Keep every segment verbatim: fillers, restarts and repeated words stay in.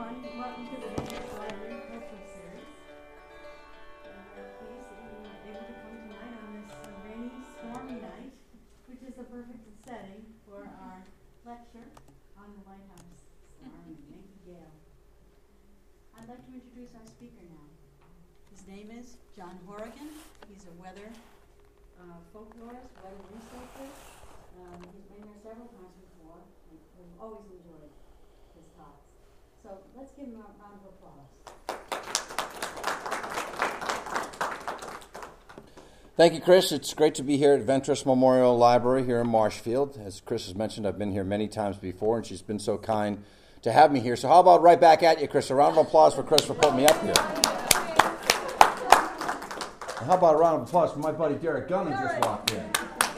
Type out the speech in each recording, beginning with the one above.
everyone. Welcome to the Adventist Library Retro Series. We're pleased that you were able to come tonight on this uh, rainy, stormy night, which is a perfect setting for our lecture on the Lighthouse Storm and Yankee Gale. I'd like to introduce our speaker now. His name is John Horrigan. He's a weather uh, folklorist, weather researcher. Um, he's been here several times before, and we've always enjoyed his talks. So let's give him a round of applause. Thank you, Chris. It's great to be here at Ventress Memorial Library here in Marshfield. As Chris has mentioned, I've been here many times before, and she's been so kind to have me here. So how about right back at you, Chris? A round of applause for Chris for putting me up here. And how about a round of applause for my buddy Derek Gunn who just walked in.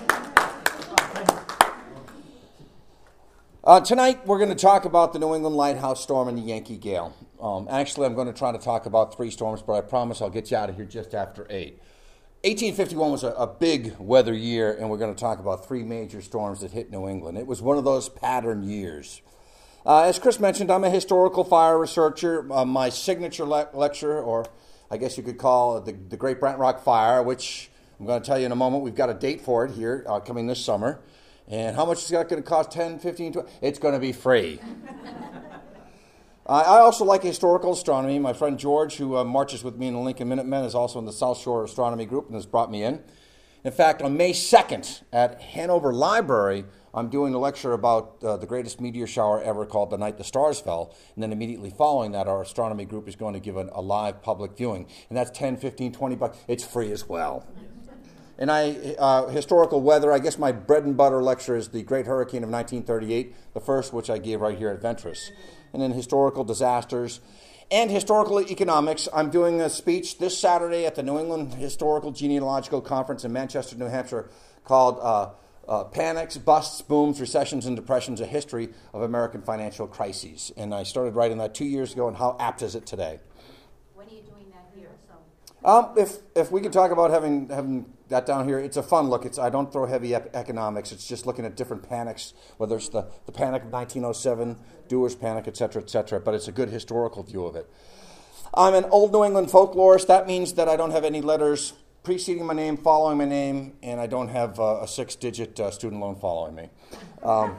Uh, tonight, we're going to talk about the New England Lighthouse Storm and the Yankee Gale. Um, actually, I'm going to try to talk about three storms, but I promise I'll get you out of here just after eight. eighteen fifty-one was a, a big weather year, and we're going to talk about three major storms that hit New England. It was one of those pattern years. Uh, as Chris mentioned, I'm a historical fire researcher. Uh, my signature le- lecture, or I guess you could call it the, the Great Brant Rock Fire, which I'm going to tell you in a moment. We've got a date for it here uh, coming this summer. And how much is that going to cost? ten, fifteen, twenty? It's going to be free. uh, I also like historical astronomy. My friend George, who uh, marches with me in the Lincoln Minutemen, is also in the South Shore Astronomy Group and has brought me in. In fact, on May second at Hanover Library, I'm doing a lecture about uh, the greatest meteor shower ever called The Night the Stars Fell. And then immediately following that, our astronomy group is going to give an, a live public viewing. And that's ten, fifteen, twenty bucks. It's free as well. And I, uh, historical weather, I guess my bread and butter lecture is the Great Hurricane of nineteen thirty-eight, the first which I gave right here at Ventress. And then historical disasters and historical economics. I'm doing a speech this Saturday at the New England Historical Genealogical Conference in Manchester, New Hampshire, called uh, uh, Panics, Busts, Booms, Recessions, and Depressions, A History of American Financial Crises. And I started writing that two years ago, and how apt is it today? When are you doing that here? So, Um, if if we could talk about having having that down here, it's a fun look. It's I don't throw heavy ep- economics. It's just looking at different panics, whether it's the, the panic of nineteen oh seven, Dewar's Panic, et cetera, et cetera. But it's a good historical view of it. I'm an old New England folklorist. That means that I don't have any letters preceding my name, following my name, and I don't have uh, a six-digit uh, student loan following me. Um,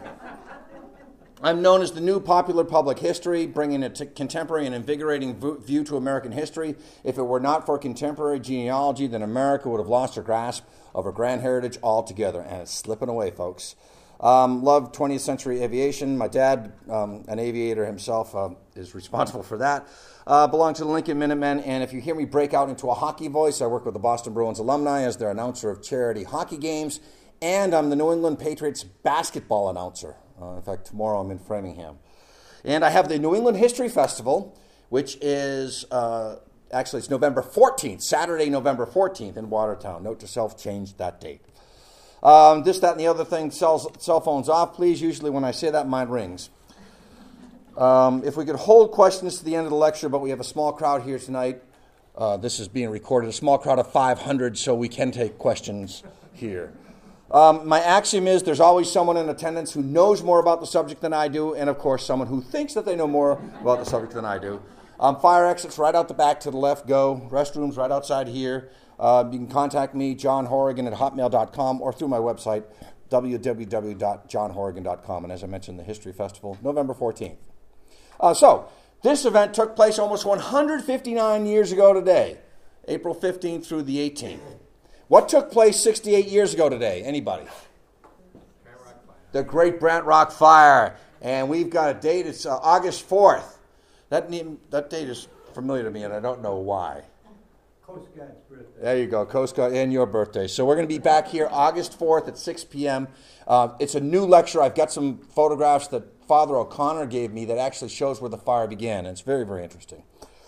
I'm known as the new popular public history, bringing a t- contemporary and invigorating v- view to American history. If it were not for contemporary genealogy, then America would have lost her grasp of her grand heritage altogether. And it's slipping away, folks. Um, love twentieth century aviation. My dad, um, an aviator himself, uh, is responsible for that. Uh, belong to the Lincoln Minutemen. And if you hear me break out into a hockey voice, I work with the Boston Bruins alumni as their announcer of charity hockey games. And I'm the New England Patriots basketball announcer. Uh, in fact, tomorrow I'm in Framingham. And I have the New England History Festival, which is, uh, actually it's November fourteenth, Saturday, November fourteenth in Watertown. Note to self, change that date. Um, this, that, and the other thing, cell, cell phones off, please. Usually when I say that, mine rings. Um, if we could hold questions to the end of the lecture, but we have a small crowd here tonight. Uh, this is being recorded, a small crowd of five hundred, so we can take questions here. Um, my axiom is there's always someone in attendance who knows more about the subject than I do, and of course someone who thinks that they know more about the subject than I do. Um, fire exits right out the back to the left, go. Restrooms right outside here. Uh, you can contact me, john horrigan at hotmail dot com, or through my website, w w w dot john horrigan dot com. And as I mentioned, the History Festival, November fourteenth. Uh, so, this event took place almost one hundred fifty-nine years ago today, April fifteenth through the eighteenth. What took place sixty-eight years ago today? Anybody? The Great Brant Rock Fire. And we've got a date. It's uh, August fourth. That, name, that date is familiar to me, and I don't know why. Coast Guard's birthday. There you go, Coast Guard, and your birthday. So we're going to be back here August fourth at six p.m. Uh, it's a new lecture. I've got some photographs that Father O'Connor gave me that actually shows where the fire began. And it's very, very interesting.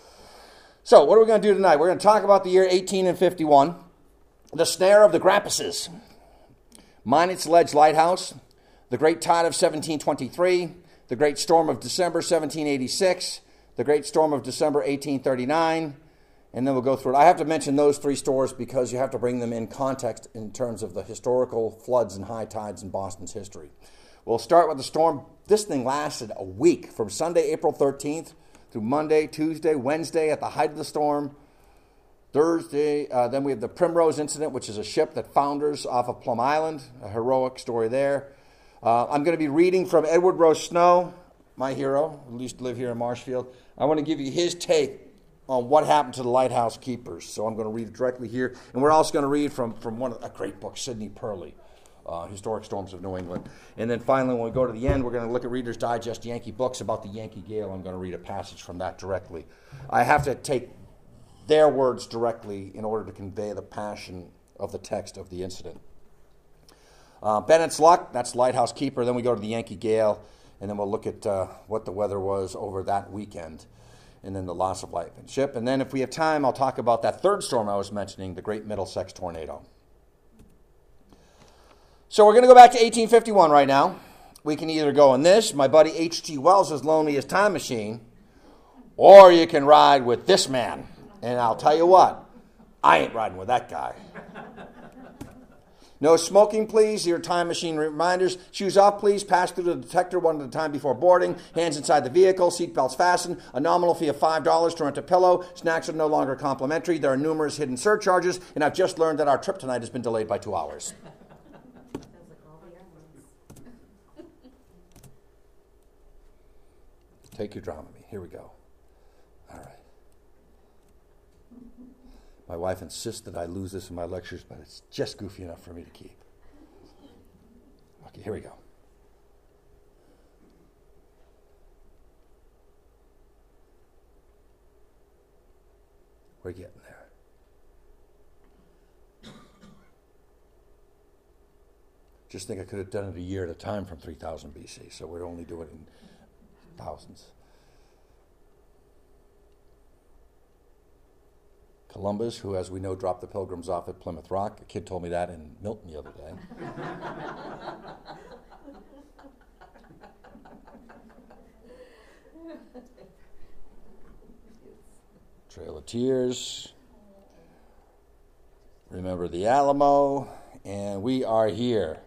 So what are we going to do tonight? We're going to talk about the year eighteen fifty-one. The Snare of the Grappuses, Minot's Ledge Lighthouse, the Great Tide of seventeen twenty-three, the Great Storm of December seventeen eighty-six, the Great Storm of December eighteen thirty-nine, and then we'll go through it. I have to mention those three stores because you have to bring them in context in terms of the historical floods and high tides in Boston's history. We'll start with the storm. This thing lasted a week from Sunday, April thirteenth through Monday, Tuesday, Wednesday at the height of the storm. Thursday, uh, then we have the Primrose incident, which is a ship that founders off of Plum Island, a heroic story there. Uh, I'm going to be reading from Edward Rose Snow, my hero, who used to live here in Marshfield. I want to give you his take on what happened to the lighthouse keepers. So I'm going to read it directly here. And we're also going to read from, from one of, a great book, Sidney Purley, uh, Historic Storms of New England. And then finally, when we go to the end, we're going to look at Reader's Digest Yankee books about the Yankee Gale. I'm going to read a passage from that directly. I have to take their words directly in order to convey the passion of the text of the incident. Uh, Bennett's Luck, that's Lighthouse Keeper. Then we go to the Yankee Gale, and then we'll look at uh, what the weather was over that weekend, and then the loss of life and ship. And then if we have time, I'll talk about that third storm I was mentioning, the Great Middlesex Tornado. So we're going to go back to eighteen fifty-one right now. We can either go in this, my buddy H G Wells' Loneliest Time Machine, or you can ride with this man. And I'll tell you what, I ain't riding with that guy. No smoking, please. Your time machine reminders. Shoes off, please. Pass through the detector one at a time before boarding. Hands inside the vehicle. Seatbelts fastened. A nominal fee of five dollars to rent a pillow. Snacks are no longer complimentary. There are numerous hidden surcharges. And I've just learned that our trip tonight has been delayed by two hours. Take your Dramamine. Here we go. All right. My wife insists that I lose this in my lectures, but it's just goofy enough for me to keep. Okay, here we go. We're getting there. Just think I could have done it a year at a time from three thousand B C, so we're only doing it in thousands. Columbus, who, as we know, dropped the Pilgrims off at Plymouth Rock. A kid told me that in Milton the other day. Trail of Tears. Remember the Alamo. And we are here.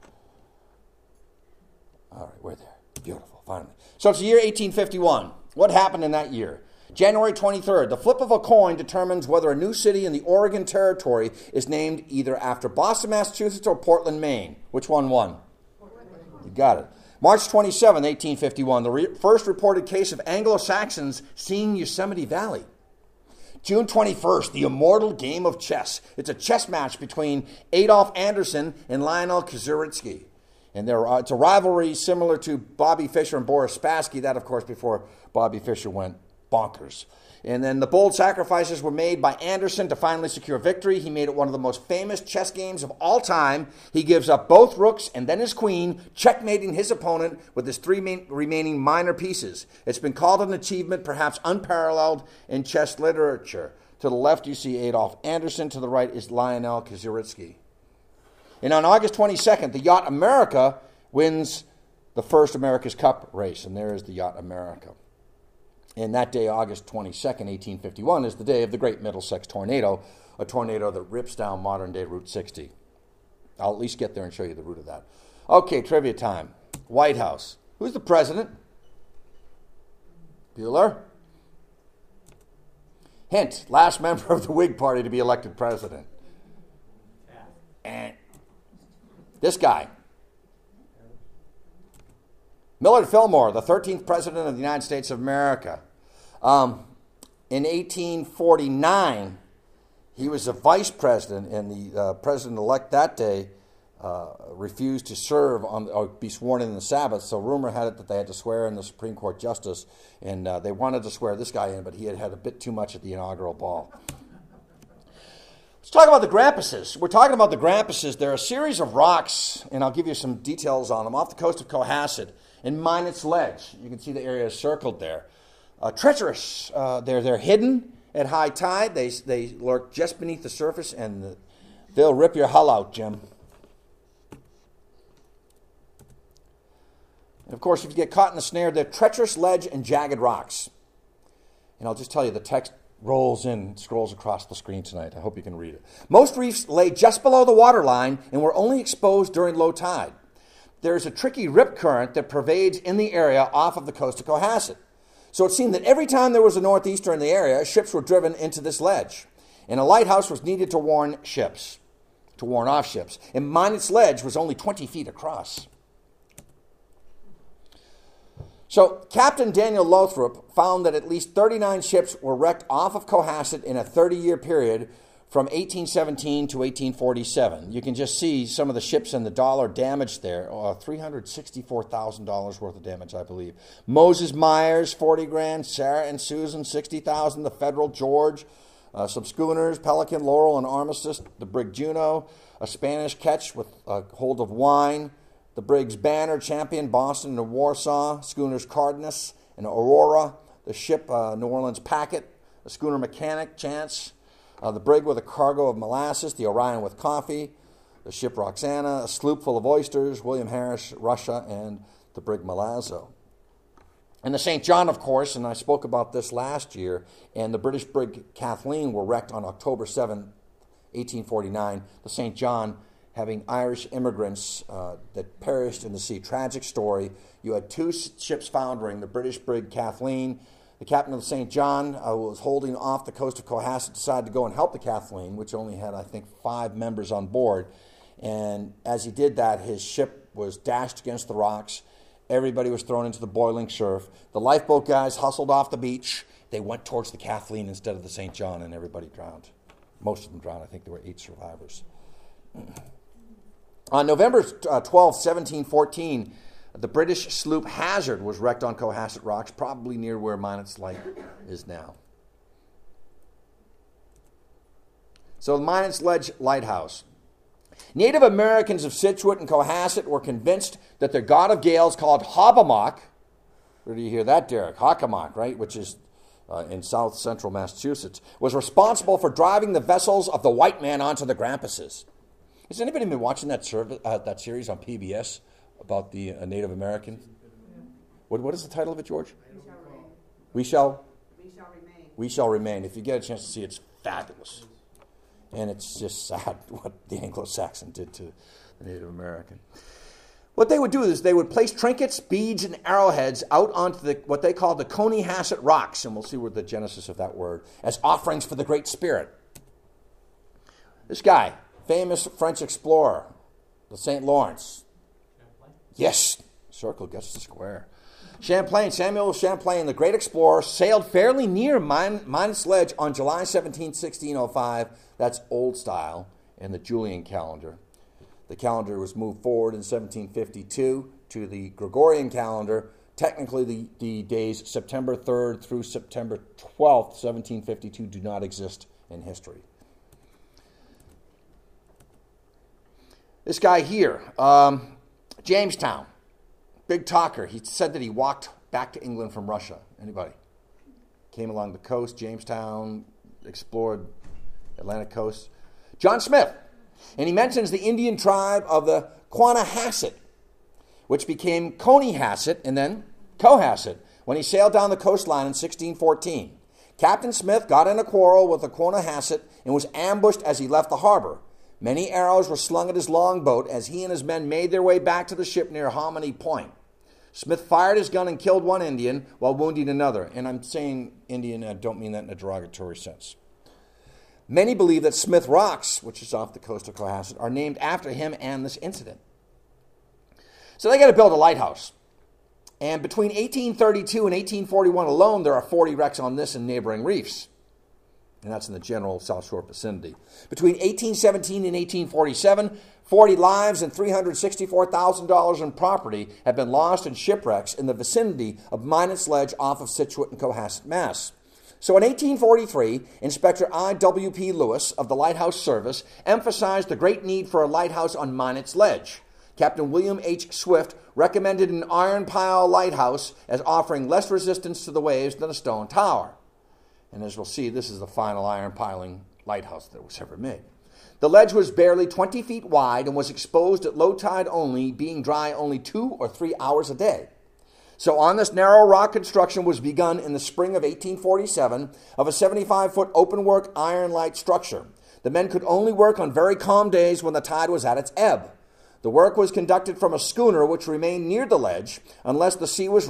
All right, we're there. Beautiful, finally. So it's the year eighteen fifty-one. What happened in that year? January twenty-third, the flip of a coin determines whether a new city in the Oregon Territory is named either after Boston, Massachusetts, or Portland, Maine. Which one won? Portland. You got it. March twenty-seventh, eighteen fifty-one, the re- first reported case of Anglo-Saxons seeing Yosemite Valley. June twenty-first, the immortal game of chess. It's a chess match between Adolf Anderssen and Lionel Kazurinsky. And there, uh, it's a rivalry similar to Bobby Fischer and Boris Spassky. That, of course, before Bobby Fischer went bonkers. And then the bold sacrifices were made by Anderson to finally secure victory. He made it one of the most famous chess games of all time. He gives up both rooks and then his queen, checkmating his opponent with his three main, remaining minor pieces. It's been called an achievement perhaps unparalleled in chess literature. To the left, you see Adolf Anderssen. To the right is Lionel Kazurinsky. And on August twenty-second, the Yacht America wins the first America's Cup race. And there is the Yacht America. And that day, August twenty-second, eighteen fifty-one, is the day of the Great Middlesex Tornado, a tornado that rips down modern-day Route sixty. I'll at least get there and show you the route of that. Okay, trivia time. White House. Who's the president? Bueller. Hint, last member of the Whig Party to be elected president. And this guy. Millard Fillmore, the thirteenth president of the United States of America. Um, in eighteen forty-nine, he was a vice president, and the uh, president-elect that day uh, refused to serve on or be sworn in the Sabbath. So rumor had it that they had to swear in the Supreme Court justice, and uh, they wanted to swear this guy in, but he had had a bit too much at the inaugural ball. Let's talk about the Grampuses. We're talking about the Grampuses. They're a series of rocks, and I'll give you some details on them, off the coast of Cohasset. In Minot's Ledge, you can see the area circled there. Uh, treacherous. Uh, they're they're hidden at high tide. They they lurk just beneath the surface, and the, they'll rip your hull out, Jim. And of course, if you get caught in the snare, they're treacherous ledge and jagged rocks. And I'll just tell you, the text rolls in, scrolls across the screen tonight. I hope you can read it. Most reefs lay just below the waterline and were only exposed during low tide. There's a tricky rip current that pervades in the area off of the coast of Cohasset. So it seemed that every time there was a northeaster in the area, ships were driven into this ledge. And a lighthouse was needed to warn ships, to warn off ships. And Minot's Ledge was only twenty feet across. So Captain Daniel Lothrop found that at least thirty-nine ships were wrecked off of Cohasset in a thirty-year period from eighteen seventeen to eighteen forty-seven. You can just see some of the ships and the dollar damage there. Uh, three hundred sixty-four thousand dollars worth of damage, I believe. Moses Myers, forty grand. Sarah and Susan, sixty thousand. The Federal George, uh, some schooners, Pelican, Laurel, and Armistice. The brig Juno, a Spanish ketch with a hold of wine. The brigs Banner, Champion, Boston, and Warsaw. Schooners Cardenas and Aurora. The ship uh, New Orleans Packet. The schooner Mechanic, Chance. Uh, the brig with a cargo of molasses, the Orion with coffee, the ship Roxana, a sloop full of oysters, William Harris, Russia, and the brig Malazzo. And the Saint John, of course, and I spoke about this last year, and the British brig Kathleen were wrecked on October seventh, eighteen forty-nine. The Saint John having Irish immigrants uh, that perished in the sea. Tragic story. You had two ships foundering, the British brig Kathleen. The captain of the Saint John uh, was holding off the coast of Cohasset, decided to go and help the Kathleen, which only had, I think, five members on board. And as he did that, his ship was dashed against the rocks. Everybody was thrown into the boiling surf. The lifeboat guys hustled off the beach. They went towards the Kathleen instead of the Saint John, and everybody drowned. Most of them drowned. I think there were eight survivors. On November twelfth, seventeen fourteen, the British sloop Hazard was wrecked on Cohasset Rocks, probably near where Minot's Light is now. So the Minot's Ledge Lighthouse. Native Americans of Scituate and Cohasset were convinced that their god of gales, called Hobbamock, where do you hear that, Derek? Hockomock, right, which is uh, in south central Massachusetts, was responsible for driving the vessels of the white man onto the Grampuses. Has anybody been watching that, service, uh, that series on P B S? About the uh, Native American? What, what is the title of it, George? We shall, we shall remain. We shall remain. If you get a chance to see it, it's fabulous. And it's just sad what the Anglo-Saxon did to the Native American. What they would do is they would place trinkets, beads, and arrowheads out onto the, what they call the Cohasset Rocks, and we'll see where the genesis of that word, as offerings for the Great Spirit. This guy, famous French explorer, the Saint Lawrence. Yes, circle gets the square. Champlain, Samuel Champlain, the great explorer, sailed fairly near Min- Minot's Ledge on July seventeenth, sixteen oh five. That's old style in the Julian calendar. The calendar was moved forward in seventeen fifty-two to the Gregorian calendar. Technically, the, the days September third through September twelfth, seventeen fifty-two, do not exist in history. This guy here, um, Jamestown, big talker. He said that he walked back to England from Russia. Anybody? Came along the coast, Jamestown, explored Atlantic coast. John Smith. And he mentions the Indian tribe of the Quanahasset, which became Conehasset and then Cohasset when he sailed down the coastline in sixteen fourteen. Captain Smith got in a quarrel with the Quanahasset and was ambushed as he left the harbor. Many arrows were slung at his longboat as he and his men made their way back to the ship near Hominy Point. Smith fired his gun and killed one Indian while wounding another. And I'm saying Indian, I don't mean that in a derogatory sense. Many believe that Smith Rocks, which is off the coast of Cohasset, are named after him and this incident. So they got to build a lighthouse. And between eighteen thirty-two and eighteen forty-one alone, there are forty wrecks on this and neighboring reefs. And that's in the general South Shore vicinity. Between eighteen seventeen and eighteen forty-seven, forty lives and three hundred sixty-four thousand dollars in property have been lost in shipwrecks in the vicinity of Minot's Ledge off of Scituate and Cohasset, Mass. So in eighteen forty-three, Inspector I W P Lewis of the Lighthouse Service emphasized the great need for a lighthouse on Minot's Ledge. Captain William H. Swift recommended an iron pile lighthouse as offering less resistance to the waves than a stone tower. And as we'll see, this is the final iron piling lighthouse that was ever made. The ledge was barely twenty feet wide and was exposed at low tide only, being dry only two or three hours a day. So on this narrow rock, construction was begun in the spring of eighteen forty-seven of a seventy-five foot open-work iron light structure. The men could only work on very calm days when the tide was at its ebb. The work was conducted from a schooner which remained near the ledge unless the sea was rough,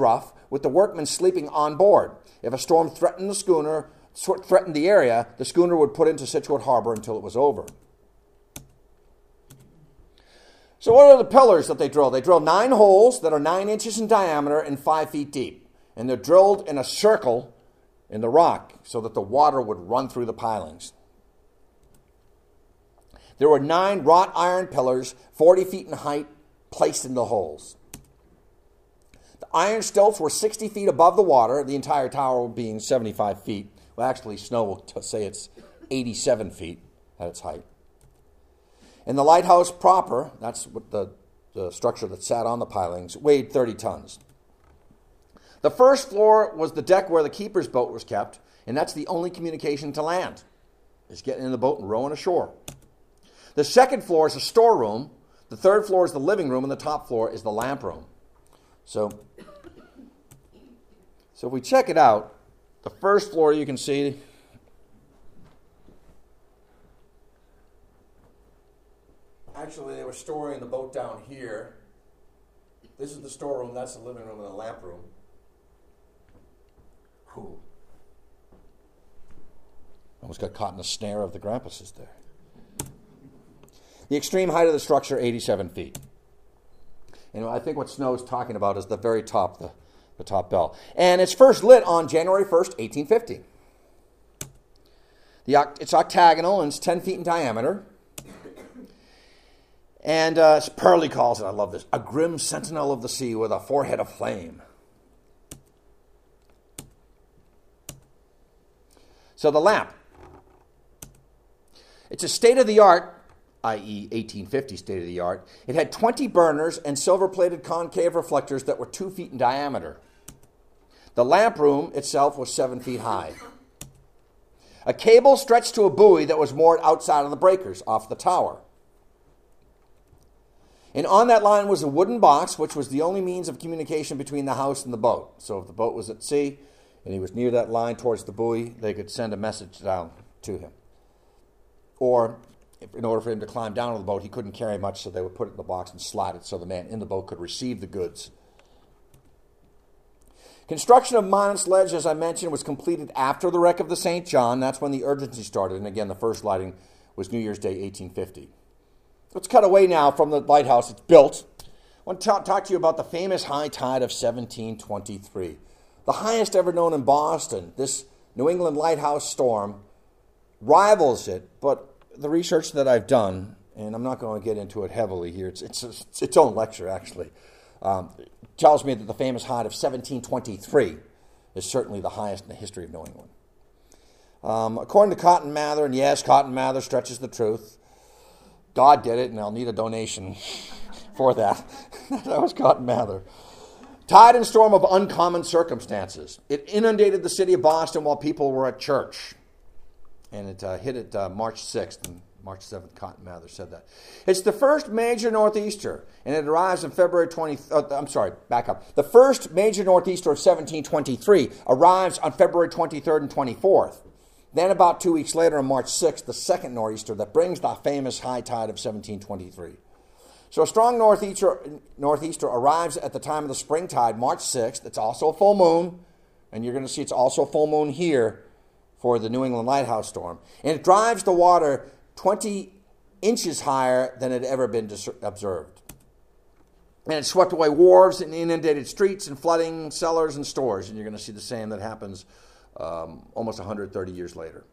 with the workmen sleeping on board. If a storm threatened the schooner, threatened the area, the schooner would put into Scituate Harbor until it was over. So what are the pillars that they drill? They drill nine holes that are nine inches in diameter and five feet deep. And they're drilled in a circle in the rock so that the water would run through the pilings. There were nine wrought iron pillars, forty feet in height, placed in the holes. The iron stilts were sixty feet above the water, the entire tower being seventy-five feet. Well, actually, Snow will t- say it's eighty-seven feet at its height. And the lighthouse proper, that's what the, the structure that sat on the pilings, weighed thirty tons. The first floor was the deck where the keeper's boat was kept, and that's the only communication to land, is getting in the boat and rowing ashore. The second floor is a storeroom, the third floor is the living room, and the top floor is the lamp room. So, so if we check it out, the first floor you can see actually, they were storing the boat down here. This is the storeroom, that's the living room, and the lamp room. Whew. Almost got caught in the snare of the Grampuses there. The extreme height of the structure, eighty-seven feet. And I think what Snow's talking about is the very top, the, the top bell. And it's first lit on January first, eighteen fifty. The, it's octagonal and it's ten feet in diameter. And uh, Pearlie calls it, I love this, a grim sentinel of the sea with a forehead of flame. So the lamp. It's a state-of-the-art, that is eighteen fifty state-of-the-art. It had twenty burners and silver-plated concave reflectors that were two feet in diameter. The lamp room itself was seven feet high. A cable stretched to a buoy that was moored outside of the breakers off the tower. And on that line was a wooden box, which was the only means of communication between the house and the boat. So if the boat was at sea and he was near that line towards the buoy, they could send a message down to him. Or, if, in order for him to climb down to the boat, he couldn't carry much, so they would put it in the box and slide it so the man in the boat could receive the goods. Construction of Monance Ledge, as I mentioned, was completed after the wreck of the Saint John. That's when the urgency started. And again, the first lighting was New Year's Day, eighteen fifty. Let's cut away now from the lighthouse. It's built. I want to talk, talk to you about the famous high tide of seventeen twenty-three. The highest ever known in Boston. This New England lighthouse storm rivals it, but the research that I've done, and I'm not going to get into it heavily here, it's, it's, it's its own lecture actually, um, tells me that the famous high of seventeen twenty-three is certainly the highest in the history of New England. Um, according to Cotton Mather, and yes, Cotton Mather stretches the truth, God did it, and I'll need a donation for that. That was Cotton Mather. Tide and storm of uncommon circumstances. It inundated the city of Boston while people were at church. And it uh, hit it uh, March sixth, and March seventh, Cotton Mather said that. It's the first major northeaster, and it arrives on February twentieth. Uh, I'm sorry, back up. The first major northeaster of seventeen twenty-three arrives on February twenty-third and twenty-fourth. Then about two weeks later, on March sixth, the second nor'easter that brings the famous high tide of seventeen twenty-three. So a strong northeaster, northeaster arrives at the time of the spring tide, March sixth. It's also a full moon, and you're going to see it's also a full moon here for the New England lighthouse storm. And it drives the water twenty inches higher than had ever been dis- observed. And it swept away wharves and inundated streets and flooding cellars and stores. And you're going to see the same that happens Um, almost one hundred thirty years later.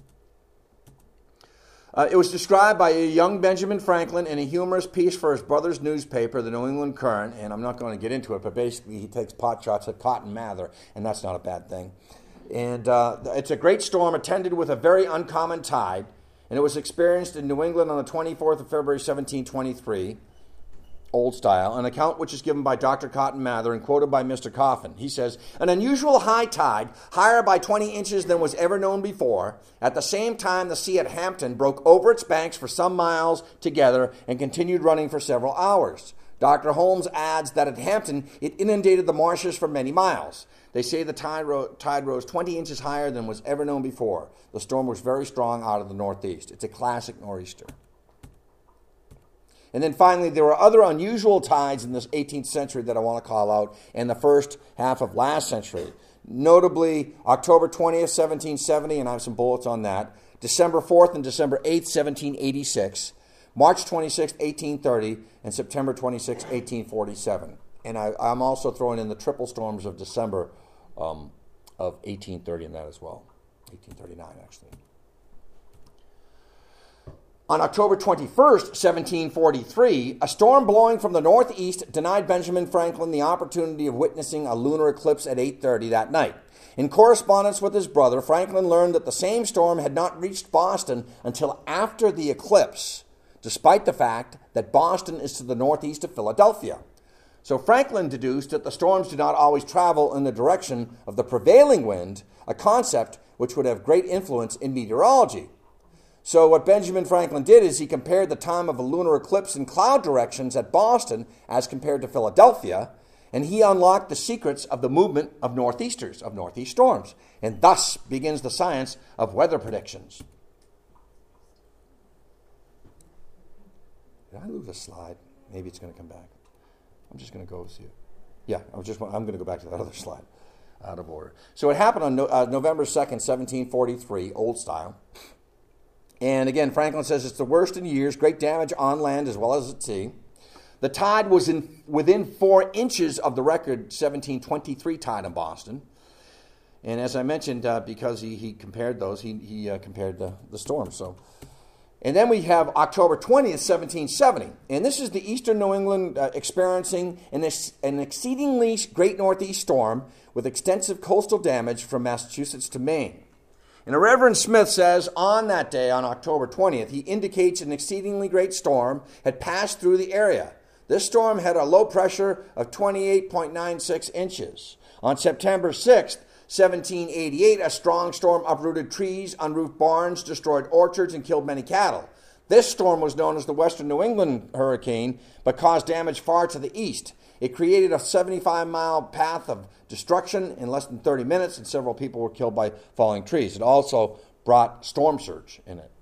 Uh, it was described by a young Benjamin Franklin in a humorous piece for his brother's newspaper, the New England Current, and I'm not going to get into it, but basically he takes pot shots at Cotton Mather, and that's not a bad thing. And uh, it's a great storm attended with a very uncommon tide, and it was experienced in New England on the twenty-fourth of February, seventeen twenty-three, old style, an account which is given by Doctor Cotton Mather and quoted by Mister Coffin. He says, an unusual high tide, higher by twenty inches than was ever known before. At the same time, the sea at Hampton broke over its banks for some miles together and continued running for several hours. Doctor Holmes adds that at Hampton, it inundated the marshes for many miles. They say the tide, ro- tide rose twenty inches higher than was ever known before. The storm was very strong out of the northeast. It's a classic nor'easter. And then finally, there were other unusual tides in the eighteenth century that I want to call out, and the first half of last century. Notably, October twentieth, seventeen seventy, and I have some bullets on that, December fourth and December eighth, seventeen eighty-six, March twenty-sixth, eighteen thirty, and September twenty-sixth, eighteen forty-seven. And I, I'm also throwing in the triple storms of December um, of eighteen thirty in that as well, eighteen thirty-nine actually. On October twenty-first, seventeen forty-three, a storm blowing from the northeast denied Benjamin Franklin the opportunity of witnessing a lunar eclipse at eight thirty that night. In correspondence with his brother, Franklin learned that the same storm had not reached Boston until after the eclipse, despite the fact that Boston is to the northeast of Philadelphia. So Franklin deduced that the storms do not always travel in the direction of the prevailing wind, a concept which would have great influence in meteorology. So what Benjamin Franklin did is he compared the time of a lunar eclipse in cloud directions at Boston as compared to Philadelphia, and he unlocked the secrets of the movement of northeasters, of northeast storms. And thus begins the science of weather predictions. Did I lose a slide? Maybe it's going to come back. I'm just going to go see it. Yeah, I'm just I'm going to go back to that other slide, out of order. So it happened on no, uh, November second, seventeen forty-three, old style. And again, Franklin says it's the worst in years, great damage on land as well as at sea. The tide was in, within four inches of the record seventeen twenty-three tide in Boston. And as I mentioned, uh, because he, he compared those, he, he uh, compared the, the storms. So, and then we have October twentieth, seventeen seventy. And this is the eastern New England uh, experiencing an, an exceedingly great northeast storm with extensive coastal damage from Massachusetts to Maine. And Reverend Smith says on that day, on October twentieth, he indicates an exceedingly great storm had passed through the area. This storm had a low pressure of twenty-eight point nine six inches. On September sixth, seventeen eighty-eight, a strong storm uprooted trees, unroofed barns, destroyed orchards, and killed many cattle. This storm was known as the Western New England hurricane, but caused damage far to the east. It created a seventy-five mile path of destruction in less than thirty minutes, and several people were killed by falling trees. It also brought storm surge in it.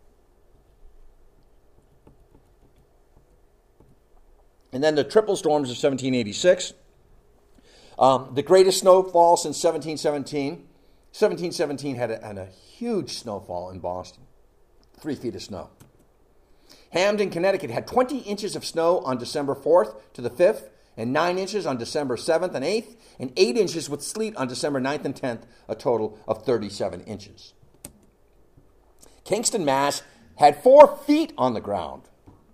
And then the triple storms of seventeen eighty-six. Um, the greatest snowfall since seventeen seventeen. seventeen seventeen had a, had a huge snowfall in Boston. Three feet of snow. Hamden, Connecticut had twenty inches of snow on December fourth to the fifth, and nine inches on December seventh and eighth, and eight inches with sleet on December ninth and tenth, a total of thirty-seven inches. Kingston, Mass. Had four feet on the ground.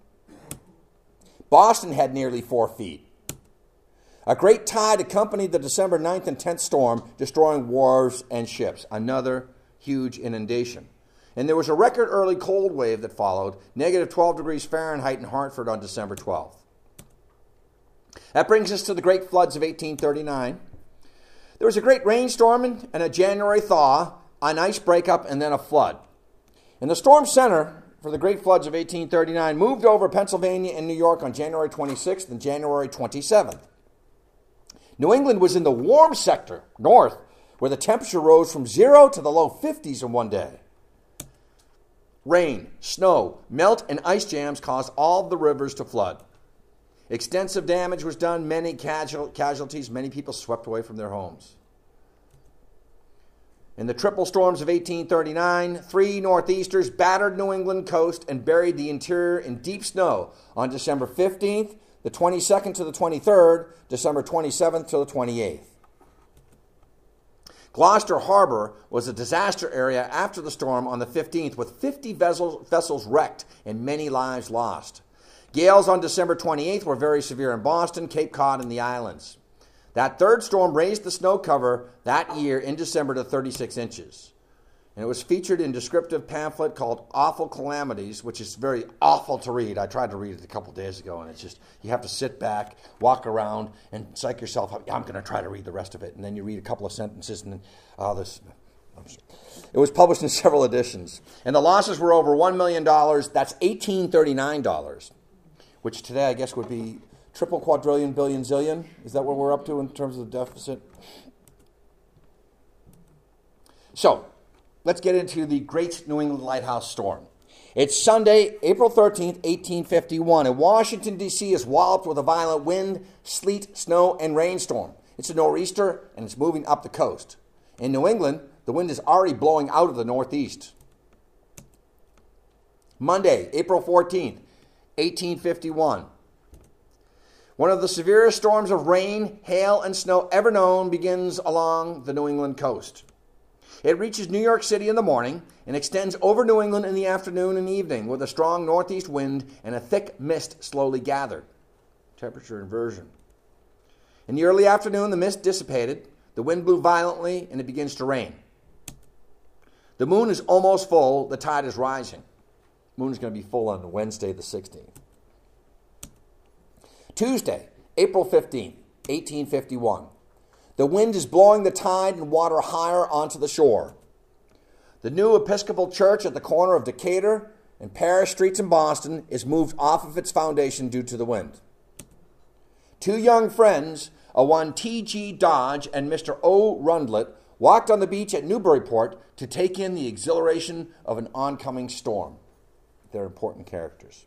Boston had nearly four feet. A great tide accompanied the December ninth and tenth storm, destroying wharves and ships. Another huge inundation. And there was a record early cold wave that followed, negative twelve degrees Fahrenheit in Hartford on December twelfth. That brings us to the great floods of eighteen thirty-nine. There was a great rainstorm and a January thaw, an ice breakup, and then a flood. And the storm center for the great floods of eighteen thirty-nine moved over Pennsylvania and New York on January twenty-sixth and January twenty-seventh. New England was in the warm sector, north, where the temperature rose from zero to the low fifties in one day. Rain, snow, melt, and ice jams caused all the rivers to flood. Extensive damage was done, many casual, casualties, many people swept away from their homes. In the triple storms of eighteen thirty-nine, three northeasters battered New England coast and buried the interior in deep snow on December fifteenth, the twenty-second to the twenty-third, December twenty-seventh to the twenty-eighth. Gloucester Harbor was a disaster area after the storm on the fifteenth, with fifty vessels, vessels wrecked and many lives lost. Gales on December twenty-eighth were very severe in Boston, Cape Cod, and the islands. That third storm raised the snow cover that year in December to thirty-six inches. And it was featured in a descriptive pamphlet called Awful Calamities, which is very awful to read. I tried to read it a couple days ago, and it's just, you have to sit back, walk around, and psych yourself up. I'm going to try to read the rest of it. And then you read a couple of sentences, and then, oh, this... It was published in several editions. And the losses were over one million dollars. That's eighteen thirty-nine dollars, which today I guess would be triple, quadrillion, billion, zillion. Is that what we're up to in terms of the deficit? So, let's get into the Great New England Lighthouse Storm. It's Sunday, April thirteenth, eighteen fifty-one, and Washington, D C is walloped with a violent wind, sleet, snow, and rainstorm. It's a nor'easter, and it's moving up the coast. In New England, the wind is already blowing out of the northeast. Monday, April fourteenth, eighteen fifty-one. One of the severest storms of rain, hail, and snow ever known begins along the New England coast. It reaches New York City in the morning and extends over New England in the afternoon and evening with a strong northeast wind and a thick mist slowly gathered. Temperature inversion. In the early afternoon, the mist dissipated, the wind blew violently, and it begins to rain. The moon is almost full, the tide is rising. The moon is going to be full on Wednesday the sixteenth. Tuesday, April fifteenth, eighteen fifty-one. The wind is blowing the tide and water higher onto the shore. The new Episcopal Church at the corner of Decatur and Paris Streets in Boston is moved off of its foundation due to the wind. Two young friends, a one T G Dodge and Mister O. Rundlet, walked on the beach at Newburyport to take in the exhilaration of an oncoming storm. They're important characters.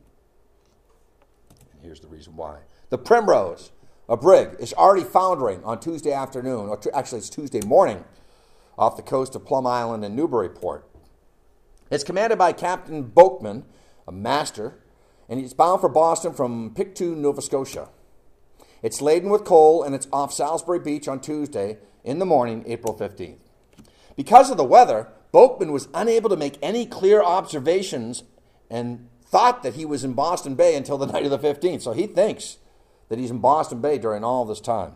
And here's the reason why. The Primrose, a brig, is already foundering on Tuesday afternoon, or t- actually it's Tuesday morning, off the coast of Plum Island and Newburyport. It's commanded by Captain Boakman, a master, and he's bound for Boston from Pictou, Nova Scotia. It's laden with coal, and it's off Salisbury Beach on Tuesday in the morning, April fifteenth. Because of the weather, Boakman was unable to make any clear observations and thought that he was in Boston Bay until the night of the fifteenth. So he thinks that he's in Boston Bay during all this time.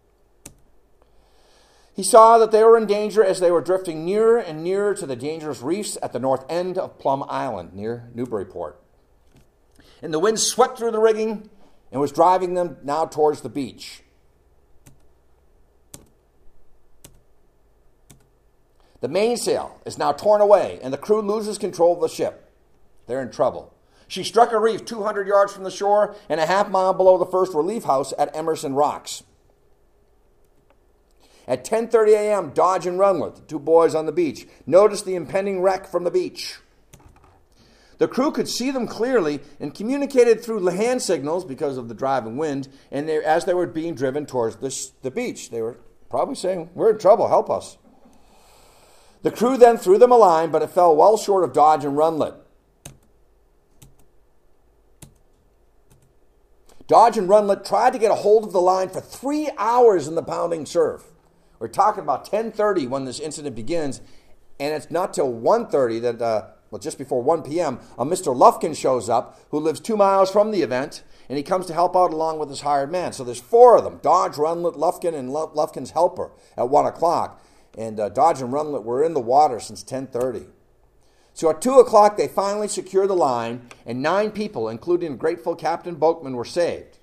He saw that they were in danger as they were drifting nearer and nearer to the dangerous reefs at the north end of Plum Island near Newburyport. And the wind swept through the rigging and was driving them now towards the beach. The mainsail is now torn away, and the crew loses control of the ship. They're in trouble. She struck a reef two hundred yards from the shore and a half mile below the first relief house at Emerson Rocks. At ten thirty a.m., Dodge and Rundlet, the two boys on the beach, noticed the impending wreck from the beach. The crew could see them clearly and communicated through hand signals because of the driving wind, and they, as they were being driven towards the, sh- the beach. They were probably saying, "We're in trouble, help us." The crew then threw them a line, but it fell well short of Dodge and Rundlet. Dodge and Rundlet tried to get a hold of the line for three hours in the pounding surf. We're talking about ten thirty when this incident begins, and it's not till one thirty that, uh, well, just before one p.m., a Mister Lufkin shows up who lives two miles from the event, and he comes to help out along with his hired man. So there's four of them, Dodge, Rundlet, Lufkin, and Lufkin's helper at one o'clock. And uh, Dodge and Rundlet were in the water since ten thirty. So at two o'clock, they finally secured the line, and nine people, including grateful Captain Boakman, were saved.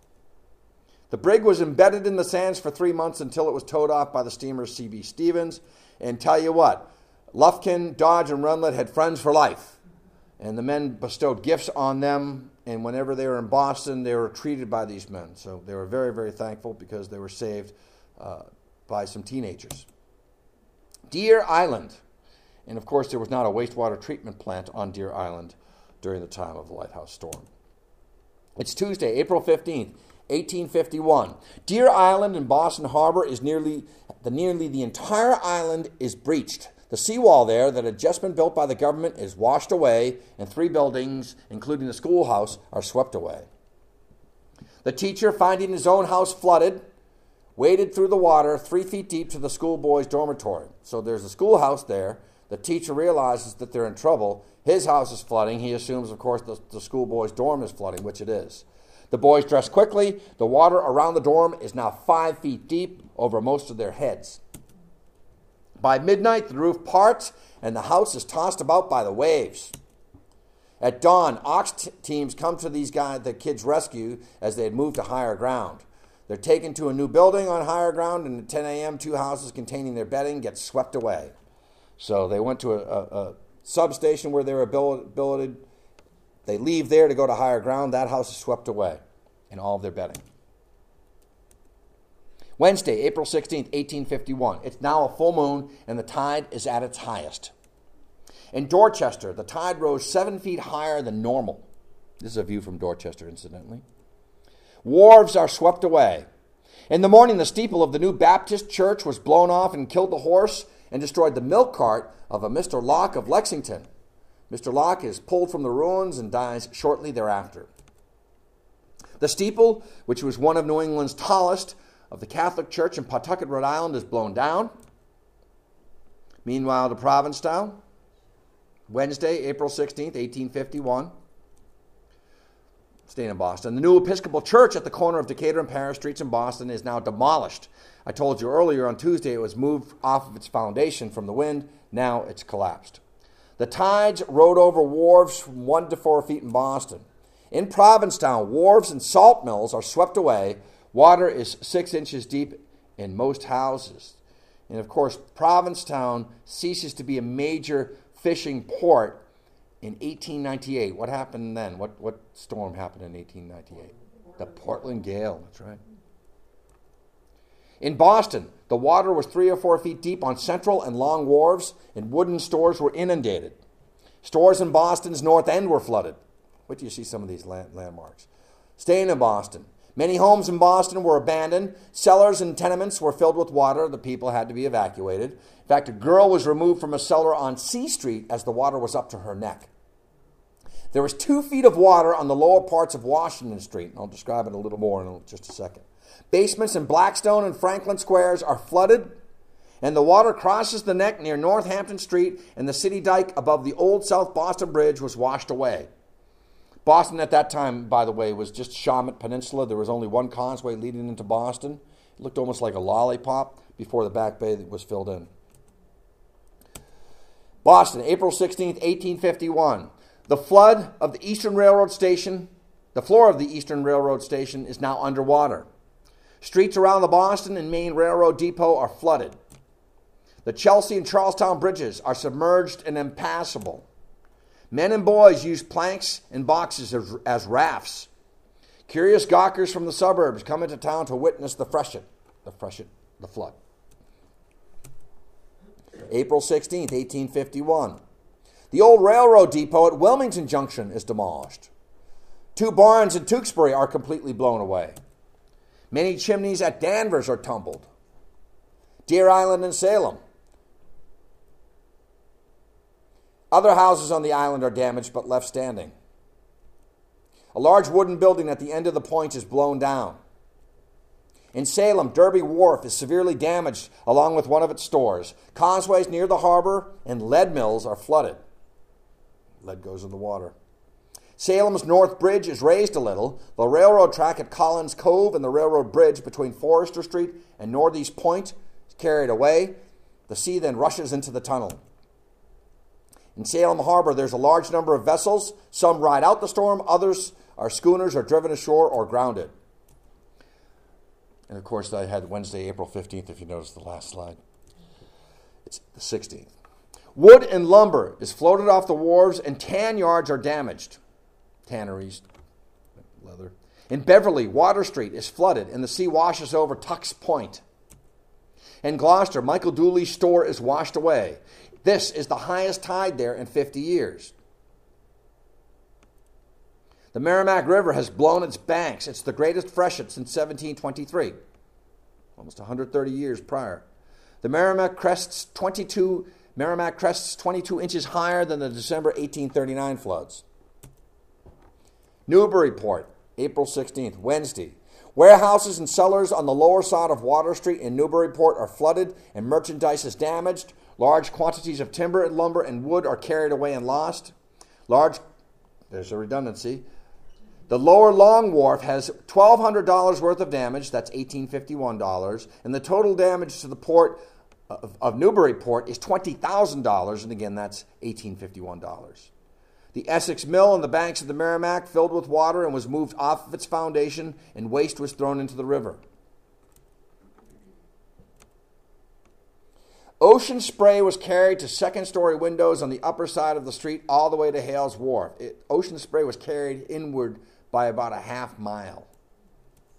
The brig was embedded in the sands for three months until it was towed off by the steamer C B Stevens. And tell you what, Lufkin, Dodge, and Rundlet had friends for life. And the men bestowed gifts on them, and whenever they were in Boston, they were treated by these men. So they were very, very thankful because they were saved uh, by some teenagers. Deer Island. And of course, there was not a wastewater treatment plant on Deer Island during the time of the lighthouse storm. It's Tuesday, April fifteenth, eighteen fifty-one. Deer Island in Boston Harbor is nearly the nearly the entire island is breached. The seawall there that had just been built by the government is washed away, and three buildings, including the schoolhouse, are swept away. The teacher, finding his own house flooded, waded through the water three feet deep to the schoolboys' dormitory. So there's a schoolhouse there. The teacher realizes that they're in trouble. His house is flooding. He assumes, of course, the, the schoolboys' dorm is flooding, which it is. The boys dress quickly. The water around the dorm is now five feet deep over most of their heads. By midnight, the roof parts, and the house is tossed about by the waves. At dawn, ox t- teams come to these guys, the kids' rescue as they had moved to higher ground. They're taken to a new building on higher ground, and at ten a.m., two houses containing their bedding get swept away. So they went to a, a, a substation where they were billeted. They leave there to go to higher ground. That house is swept away, and all of their bedding. Wednesday, April sixteenth, eighteen fifty-one. It's now a full moon, and the tide is at its highest. In Dorchester, the tide rose seven feet higher than normal. This is a view from Dorchester, incidentally. Wharves are swept away. In the morning, the steeple of the new Baptist church was blown off and killed the horse and destroyed the milk cart of a Mister Locke of Lexington. Mister Locke is pulled from the ruins and dies shortly thereafter. The steeple, which was one of New England's tallest, of the Catholic Church in Pawtucket, Rhode Island, is blown down. Meanwhile, to Provincetown, Wednesday, April sixteenth, eighteen fifty-one. Staying in Boston. The new Episcopal Church at the corner of Decatur and Paris Streets in Boston is now demolished. I told you earlier on Tuesday it was moved off of its foundation from the wind. Now it's collapsed. The tides rode over wharves from one to four feet in Boston. In Provincetown, wharves and salt mills are swept away. Water is six inches deep in most houses. And of course, Provincetown ceases to be a major fishing port in eighteen ninety-eight. What happened then? What what storm happened in eighteen ninety-eight? The Portland Gale, that's right. In Boston, the water was three or four feet deep on Central and Long wharves, and wooden stores were inundated. Stores in Boston's North End were flooded. Wait till you see some of these land- landmarks. Staying in Boston. Many homes in Boston were abandoned. Cellars and tenements were filled with water. The people had to be evacuated. In fact, a girl was removed from a cellar on C Street as the water was up to her neck. There was two feet of water on the lower parts of Washington Street, and I'll describe it a little more in just a second. Basements in Blackstone and Franklin Squares are flooded, and the water crosses the neck near Northampton Street, and the city dike above the old South Boston Bridge was washed away. Boston at that time, by the way, was just Shawmut Peninsula. There was only one causeway leading into Boston. It looked almost like a lollipop before the Back Bay was filled in. Boston, April sixteenth, eighteen fifty-one. The flood of the Eastern Railroad Station, the floor of the Eastern Railroad Station is now underwater. Streets around the Boston and Maine Railroad Depot are flooded. The Chelsea and Charlestown bridges are submerged and impassable. Men and boys use planks and boxes as, as rafts. Curious gawkers from the suburbs come into town to witness the freshet, the freshet, the flood. April sixteenth, eighteen fifty-one. The old railroad depot at Wilmington Junction is demolished. Two barns in Tewksbury are completely blown away. Many chimneys at Danvers are tumbled. Deer Island and Salem. Other houses on the island are damaged but left standing. A large wooden building at the end of the point is blown down. In Salem, Derby Wharf is severely damaged along with one of its stores. Causeways near the harbor and lead mills are flooded. Lead goes in the water. Salem's North Bridge is raised a little. The railroad track at Collins Cove and the railroad bridge between Forester Street and Northeast Point is carried away. The sea then rushes into the tunnel. In Salem Harbor, there's a large number of vessels. Some ride out the storm. Others are schooners or driven ashore or grounded. And of course, I had Wednesday, April fifteenth, if you notice the last slide. It's the sixteenth. Wood and lumber is floated off the wharves and tan yards are damaged. Tanneries, leather. In Beverly, Water Street is flooded and the sea washes over Tuck's Point. In Gloucester, Michael Dooley's store is washed away. This is the highest tide there in fifty years. The Merrimack River has blown its banks. It's the greatest freshet since seventeen twenty-three, almost one hundred thirty years prior. The Merrimack crests twenty-two Merrimack crests twenty-two inches higher than the December eighteen thirty-nine floods. Newburyport, April sixteenth, Wednesday. Warehouses and cellars on the lower side of Water Street in Newburyport are flooded and merchandise is damaged. Large quantities of timber and lumber and wood are carried away and lost. Large, there's a redundancy. The lower Long Wharf has twelve hundred dollars worth of damage, that's eighteen fifty-one dollars, and the total damage to the port of, of Newburyport is twenty thousand dollars, and again, that's eighteen fifty-one dollars. The Essex Mill on the banks of the Merrimack filled with water and was moved off of its foundation, and waste was thrown into the river. Ocean Spray was carried to second-story windows on the upper side of the street all the way to Hales Wharf. It, Ocean Spray was carried inward by about a half mile.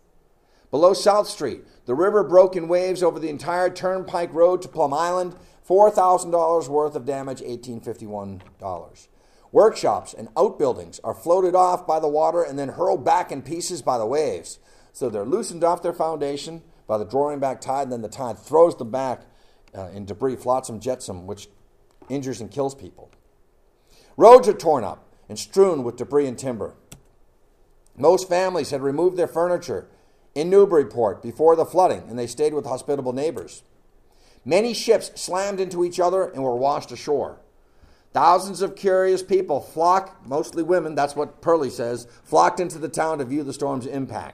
Below South Street, the river broke in waves over the entire Turnpike Road to Plum Island. four thousand dollars worth of damage, eighteen fifty-one dollars. Workshops and outbuildings are floated off by the water and then hurled back in pieces by the waves. So they're loosened off their foundation by the drawing back tide, and then the tide throws them back uh, in debris, flotsam, jetsam, which injures and kills people. Roads are torn up and strewn with debris and timber. Most families had removed their furniture in Newburyport before the flooding, and they stayed with hospitable neighbors. Many ships slammed into each other and were washed ashore. Thousands of curious people flocked, mostly women, that's what Pearlie says, flocked into the town to view the storm's impact.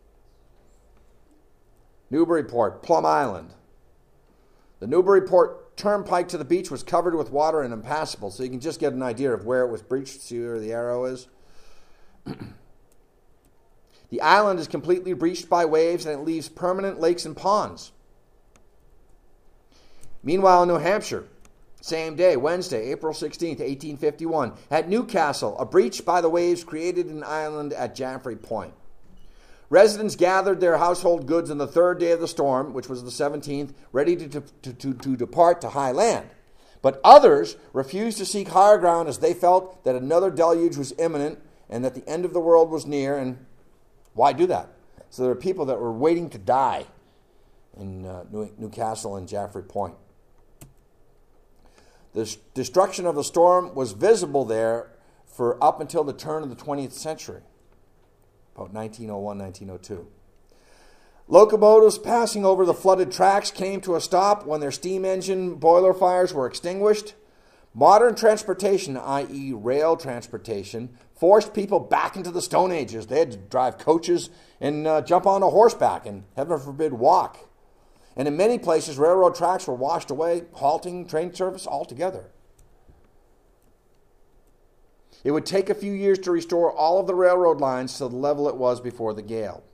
Newburyport, Plum Island. The Newburyport turnpike to the beach was covered with water and impassable, so you can just get an idea of where it was breached. See where the arrow is? The island is completely breached by waves, and it leaves permanent lakes and ponds. Meanwhile, in New Hampshire, same day, Wednesday, April sixteenth, eighteen fifty-one, at Newcastle, a breach by the waves created an island at Jaffrey Point. Residents gathered their household goods on the third day of the storm, which was the seventeenth, ready to, to, to, to depart to high land. But others refused to seek higher ground as they felt that another deluge was imminent and that the end of the world was near. And why do that? So there were people that were waiting to die in uh, New, Newcastle and Jaffrey Point. The destruction of the storm was visible there for up until the turn of the twentieth century, about nineteen oh one, nineteen oh two. Locomotives passing over the flooded tracks came to a stop when their steam engine boiler fires were extinguished. Modern transportation, that is rail transportation, forced people back into the Stone Ages. They had to drive coaches and uh, jump on a horseback and, heaven forbid, walk. And in many places, railroad tracks were washed away, halting train service altogether. It would take a few years to restore all of the railroad lines to the level it was before the gale.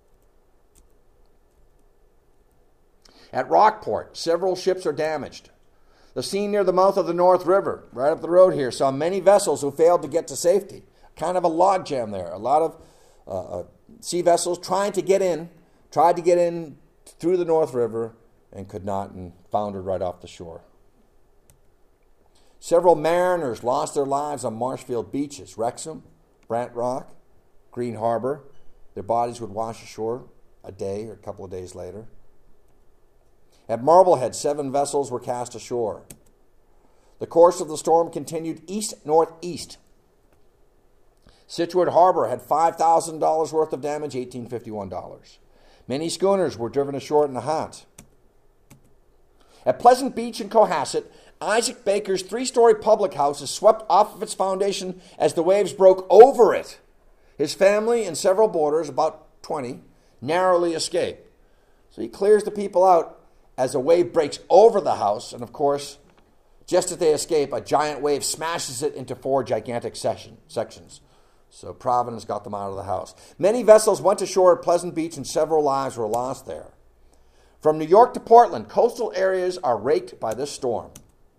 At Rockport, several ships are damaged. The scene near the mouth of the North River, right up the road here, saw many vessels who failed to get to safety. Kind of a logjam there. A lot of uh, uh, sea vessels trying to get in, tried to get in through the North River and could not, and foundered right off the shore. Several mariners lost their lives on Marshfield beaches, Wrexham, Brant Rock, Green Harbor. Their bodies would wash ashore a day or a couple of days later. At Marblehead, seven vessels were cast ashore. The course of the storm continued east-northeast. Scituate Harbor had five thousand dollars worth of damage, eighteen fifty-one dollars. Many schooners were driven ashore in Nahant. At Pleasant Beach in Cohasset, Isaac Baker's three-story public house is swept off of its foundation as the waves broke over it. His family and several boarders, about twenty, narrowly escape. So he clears the people out as a wave breaks over the house, and of course, just as they escape, a giant wave smashes it into four gigantic session, sections. So Providence got them out of the house. Many vessels went ashore at Pleasant Beach, and several lives were lost there. From New York to Portland, coastal areas are raked by this storm.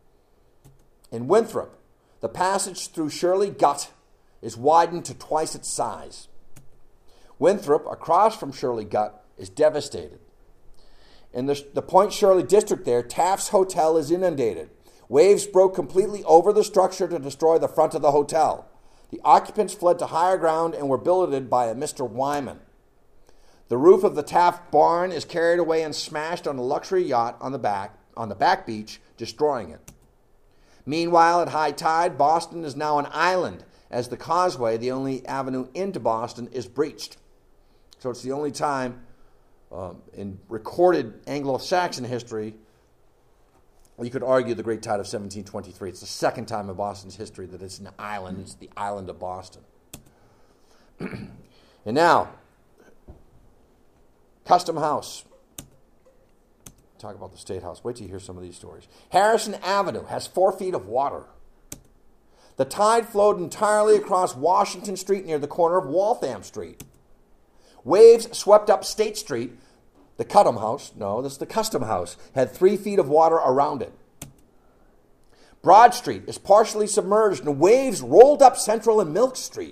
In Winthrop, the passage through Shirley Gut is widened to twice its size. Winthrop, across from Shirley Gut, is devastated. In the, the Point Shirley district there, Taft's Hotel is inundated. Waves broke completely over the structure to destroy the front of the hotel. The occupants fled to higher ground and were billeted by a Mister Wyman. The roof of the Taft barn is carried away and smashed on a luxury yacht on the back, on the back beach, destroying it. Meanwhile, at high tide, Boston is now an island, as the causeway, the only avenue into Boston, is breached. So it's the only time um, in recorded Anglo-Saxon history, you could argue the Great Tide of seventeen twenty-three. It's the second time in Boston's history that it's an island. It's the island of Boston. And now, Custom House. Talk about the State House. Wait till you hear some of these stories. Harrison Avenue has four feet of water. The tide flowed entirely across Washington Street near the corner of Waltham Street. Waves swept up State Street. The Custom House, no, this is the Custom House, had three feet of water around it. Broad Street is partially submerged, and waves rolled up Central and Milk Street.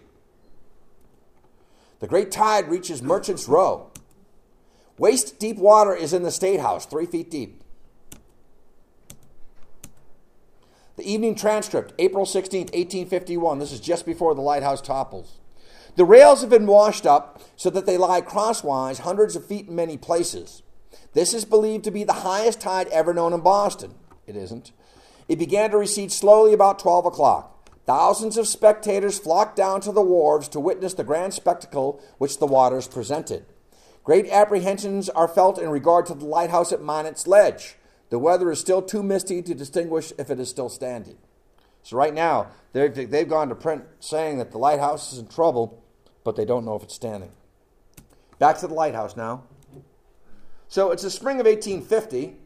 The great tide reaches Merchants Row. Waist-deep water is in the State House, three feet deep. The Evening Transcript, April sixteenth, eighteen fifty-one. This is just before the lighthouse topples. The rails have been washed up so that they lie crosswise hundreds of feet in many places. This is believed to be the highest tide ever known in Boston. It isn't. It began to recede slowly about twelve o'clock. Thousands of spectators flocked down to the wharves to witness the grand spectacle which the waters presented. Great apprehensions are felt in regard to the lighthouse at Minot's Ledge. The weather is still too misty to distinguish if it is still standing. So right now, they've, they've gone to print saying that the lighthouse is in trouble, but they don't know if it's standing. Back to the lighthouse now. So it's the spring of eighteen fifty,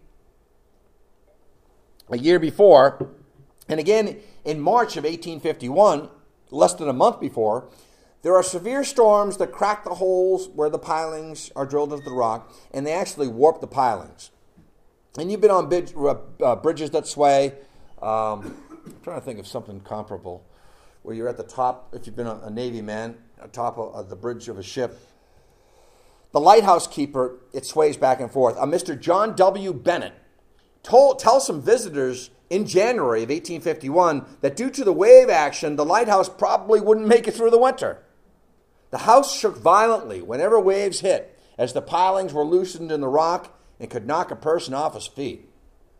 a year before, and again in March of eighteen fifty-one, less than a month before, there are severe storms that crack the holes where the pilings are drilled into the rock, and they actually warp the pilings. And you've been on bid, uh, bridges that sway. Um, I'm trying to think of something comparable, where you're at the top, if you've been a, a Navy man, atop of, of the bridge of a ship. The lighthouse keeper, it sways back and forth. A Mister John W. Bennett told, tells some visitors in January of eighteen fifty-one that due to the wave action, the lighthouse probably wouldn't make it through the winter. The house shook violently whenever waves hit, as the pilings were loosened in the rock and could knock a person off his feet.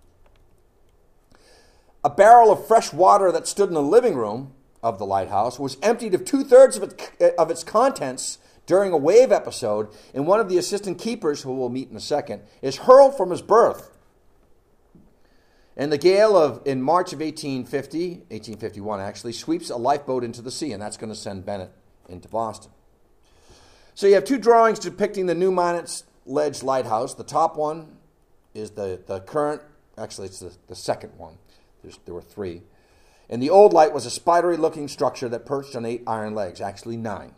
A barrel of fresh water that stood in the living room of the lighthouse was emptied of two-thirds of its, of its contents during a wave episode, and one of the assistant keepers, who we'll meet in a second, is hurled from his berth. And the gale of in March of eighteen fifty, eighteen fifty-one actually, sweeps a lifeboat into the sea, and that's going to send Bennett into Boston. So you have two drawings depicting the new Minot's Ledge lighthouse. The top one is the, the current, actually it's the, the second one. There's, there were three. And the old light was a spidery-looking structure that perched on eight iron legs, actually nine.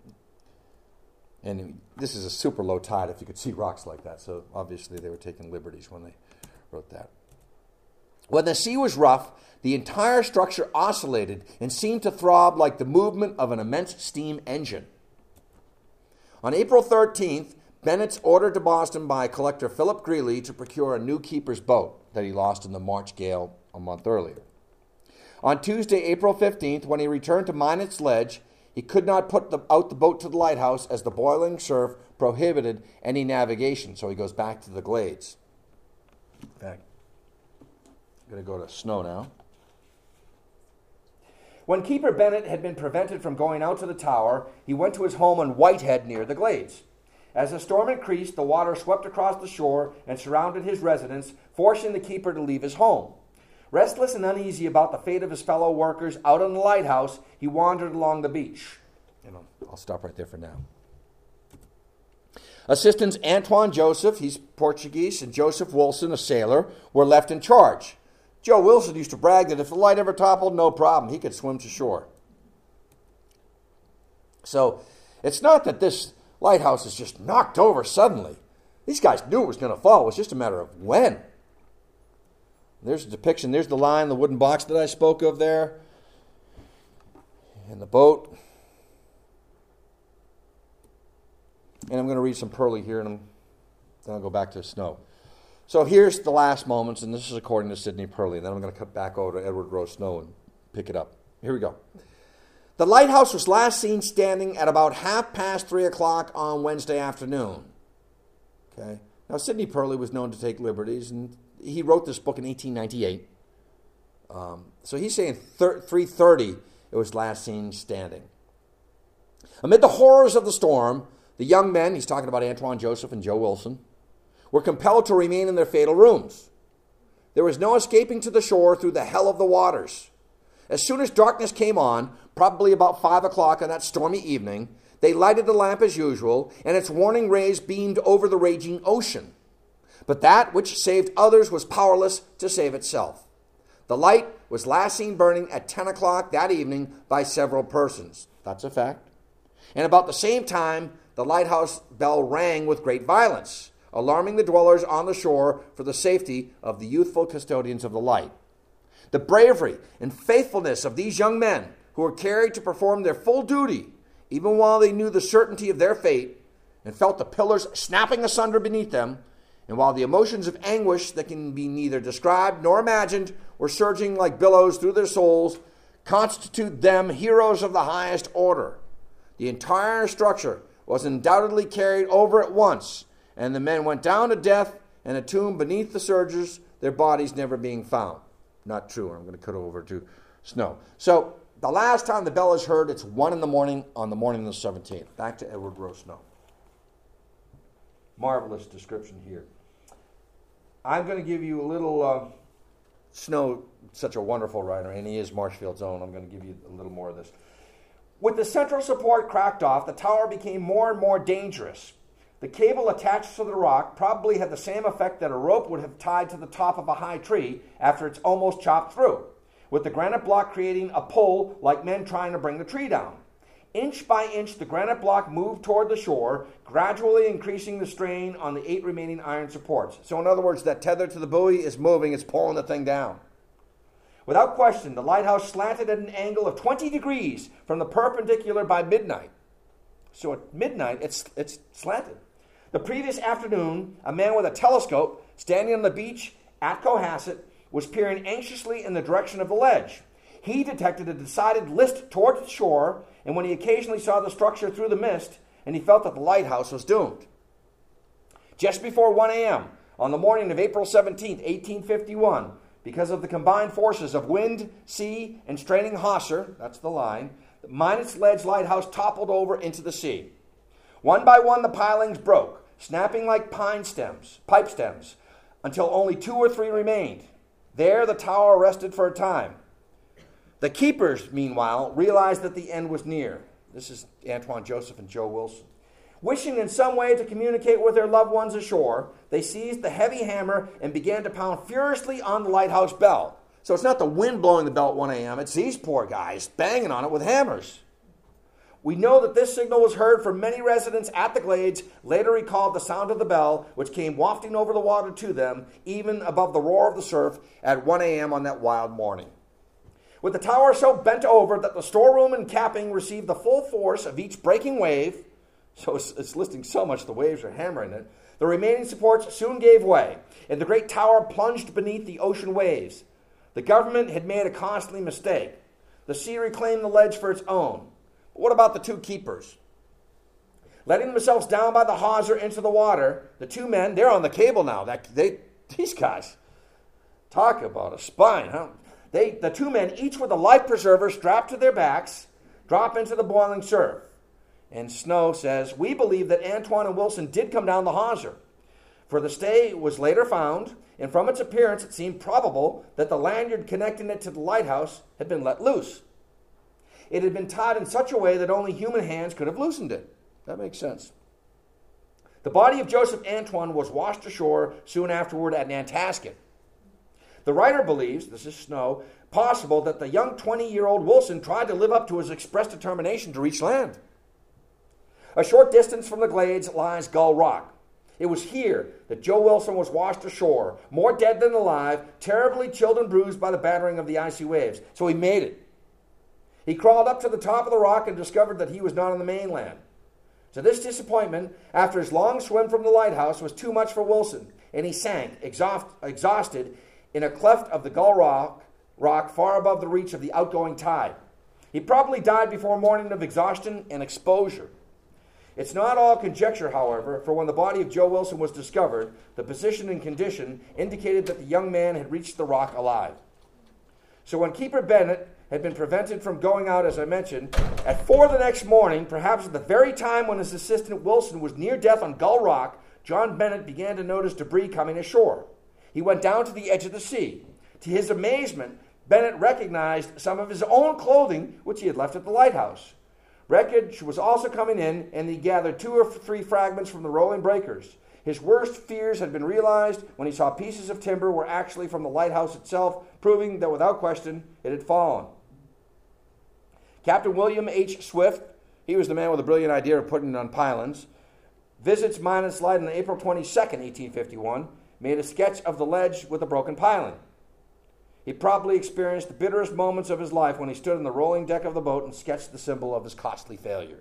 And this is a super low tide if you could see rocks like that, so obviously they were taking liberties when they wrote that. When the sea was rough, the entire structure oscillated and seemed to throb like the movement of an immense steam engine. On April thirteenth, Bennett's ordered to Boston by Collector Philip Greeley to procure a new keeper's boat that he lost in the March gale a month earlier. On Tuesday, April fifteenth, when he returned to Minot's Ledge, he could not put the, out the boat to the lighthouse as the boiling surf prohibited any navigation, so he goes back to the glades. In fact, I'm going to go to snow now. When Keeper Bennett had been prevented from going out to the tower, he went to his home on Whitehead near the glades. As the storm increased, the water swept across the shore and surrounded his residence, forcing the keeper to leave his home. Restless and uneasy about the fate of his fellow workers out on the lighthouse, he wandered along the beach. And I'll, I'll stop right there for now. Assistants Antoine Joseph, he's Portuguese, and Joseph Wilson, a sailor, were left in charge. Joe Wilson used to brag that if the light ever toppled, no problem, he could swim to shore. So it's not that this lighthouse is just knocked over suddenly. These guys knew it was going to fall. It was just a matter of when. There's a depiction. There's the line, the wooden box that I spoke of there. And the boat. And I'm going to read some Pearly here, and then I'll go back to snow. So here's the last moments, and this is according to Sidney Pearly. And then I'm going to cut back over to Edward Rowe Snow and pick it up. Here we go. The lighthouse was last seen standing at about half past three o'clock on Wednesday afternoon. Okay. Now, Sidney Pearly was known to take liberties, and he wrote this book in eighteen ninety-eight. Um, so he's saying three thirty it was last seen standing. Amid the horrors of the storm, the young men, he's talking about Antoine Joseph and Joe Wilson, were compelled to remain in their fatal rooms. There was no escaping to the shore through the hell of the waters. As soon as darkness came on, probably about five o'clock on that stormy evening, they lighted the lamp as usual, and its warning rays beamed over the raging ocean. But that which saved others was powerless to save itself. The light was last seen burning at ten o'clock that evening by several persons. That's a fact. And about the same time, the lighthouse bell rang with great violence, alarming the dwellers on the shore for the safety of the youthful custodians of the light. The bravery and faithfulness of these young men, who were carried to perform their full duty, even while they knew the certainty of their fate, and felt the pillars snapping asunder beneath them, and while the emotions of anguish that can be neither described nor imagined were surging like billows through their souls, constitute them heroes of the highest order. The entire structure was undoubtedly carried over at once, and the men went down to death and entombed beneath the surges, their bodies never being found. Not true. I'm going to cut over to Snow. So the last time the bell is heard, it's one in the morning on the morning of the seventeenth. Back to Edward Rowe Snow. Marvelous description here. I'm going to give you a little... Uh, Snow, such a wonderful writer, and he is Marshfield's own. I'm going to give you a little more of this. With the central support cracked off, the tower became more and more dangerous. The cable attached to the rock probably had the same effect that a rope would have tied to the top of a high tree after it's almost chopped through, with the granite block creating a pull like men trying to bring the tree down. Inch by inch, the granite block moved toward the shore, gradually increasing the strain on the eight remaining iron supports. So in other words, that tether to the buoy is moving, it's pulling the thing down. Without question, the lighthouse slanted at an angle of twenty degrees from the perpendicular by midnight. So at midnight, it's, it's slanted. The previous afternoon, a man with a telescope standing on the beach at Cohasset was peering anxiously in the direction of the ledge. He detected a decided list towards the shore, and when he occasionally saw the structure through the mist, and he felt that the lighthouse was doomed. Just before one a.m., on the morning of April seventeenth, eighteen fifty-one, because of the combined forces of wind, sea, and straining hawser, that's the line, the Minot's Ledge lighthouse toppled over into the sea. One by one, the pilings broke, snapping like pine stems, pipe stems, until only two or three remained. There, the tower rested for a time. The keepers, meanwhile, realized that the end was near. This is Antoine Joseph and Joe Wilson. Wishing in some way to communicate with their loved ones ashore, they seized the heavy hammer and began to pound furiously on the lighthouse bell. So it's not the wind blowing the bell at one a.m., it's these poor guys banging on it with hammers. We know that this signal was heard from many residents at the Glades, later recalled the sound of the bell, which came wafting over the water to them, even above the roar of the surf, at one a.m. on that wild morning. With the tower so bent over that the storeroom and capping received the full force of each breaking wave, so it's, it's listing so much the waves are hammering it, the remaining supports soon gave way, and the great tower plunged beneath the ocean waves. The government had made a costly mistake. The sea reclaimed the ledge for its own. But what about the two keepers? Letting themselves down by the hawser into the water, the two men, they're on the cable now. That, they, these guys, talk about a spine, huh? They, the two men, each with a life preserver strapped to their backs, drop into the boiling surf. And Snow says, we believe that Antoine and Wilson did come down the hawser, for the stay was later found, and from its appearance it seemed probable that the lanyard connecting it to the lighthouse had been let loose. It had been tied in such a way that only human hands could have loosened it. That makes sense. The body of Joseph Antoine was washed ashore soon afterward at Nantasket. The writer believes, this is Snow, possible that the young twenty-year-old Wilson tried to live up to his expressed determination to reach land. A short distance from the Glades lies Gull Rock. It was here that Joe Wilson was washed ashore, more dead than alive, terribly chilled and bruised by the battering of the icy waves. So he made it. He crawled up to the top of the rock and discovered that he was not on the mainland. So this disappointment, after his long swim from the lighthouse, was too much for Wilson, and he sank, exhaust, exhausted, in a cleft of the Gull Rock, rock far above the reach of the outgoing tide. He probably died before morning of exhaustion and exposure. It's not all conjecture, however, for when the body of Joe Wilson was discovered, the position and condition indicated that the young man had reached the rock alive. So when Keeper Bennett had been prevented from going out, as I mentioned, at four the next morning, perhaps at the very time when his assistant Wilson was near death on Gull Rock, John Bennett began to notice debris coming ashore. He went down to the edge of the sea. To his amazement, Bennett recognized some of his own clothing, which he had left at the lighthouse. Wreckage was also coming in, and he gathered two or three fragments from the rolling breakers. His worst fears had been realized when he saw pieces of timber were actually from the lighthouse itself, proving that without question it had fallen. Captain William H. Swift, he was the man with the brilliant idea of putting it on pylons, visits Minot's Ledge on April twenty-second, eighteen fifty-one, made a sketch of the ledge with a broken piling. He probably experienced the bitterest moments of his life when he stood on the rolling deck of the boat and sketched the symbol of his costly failure.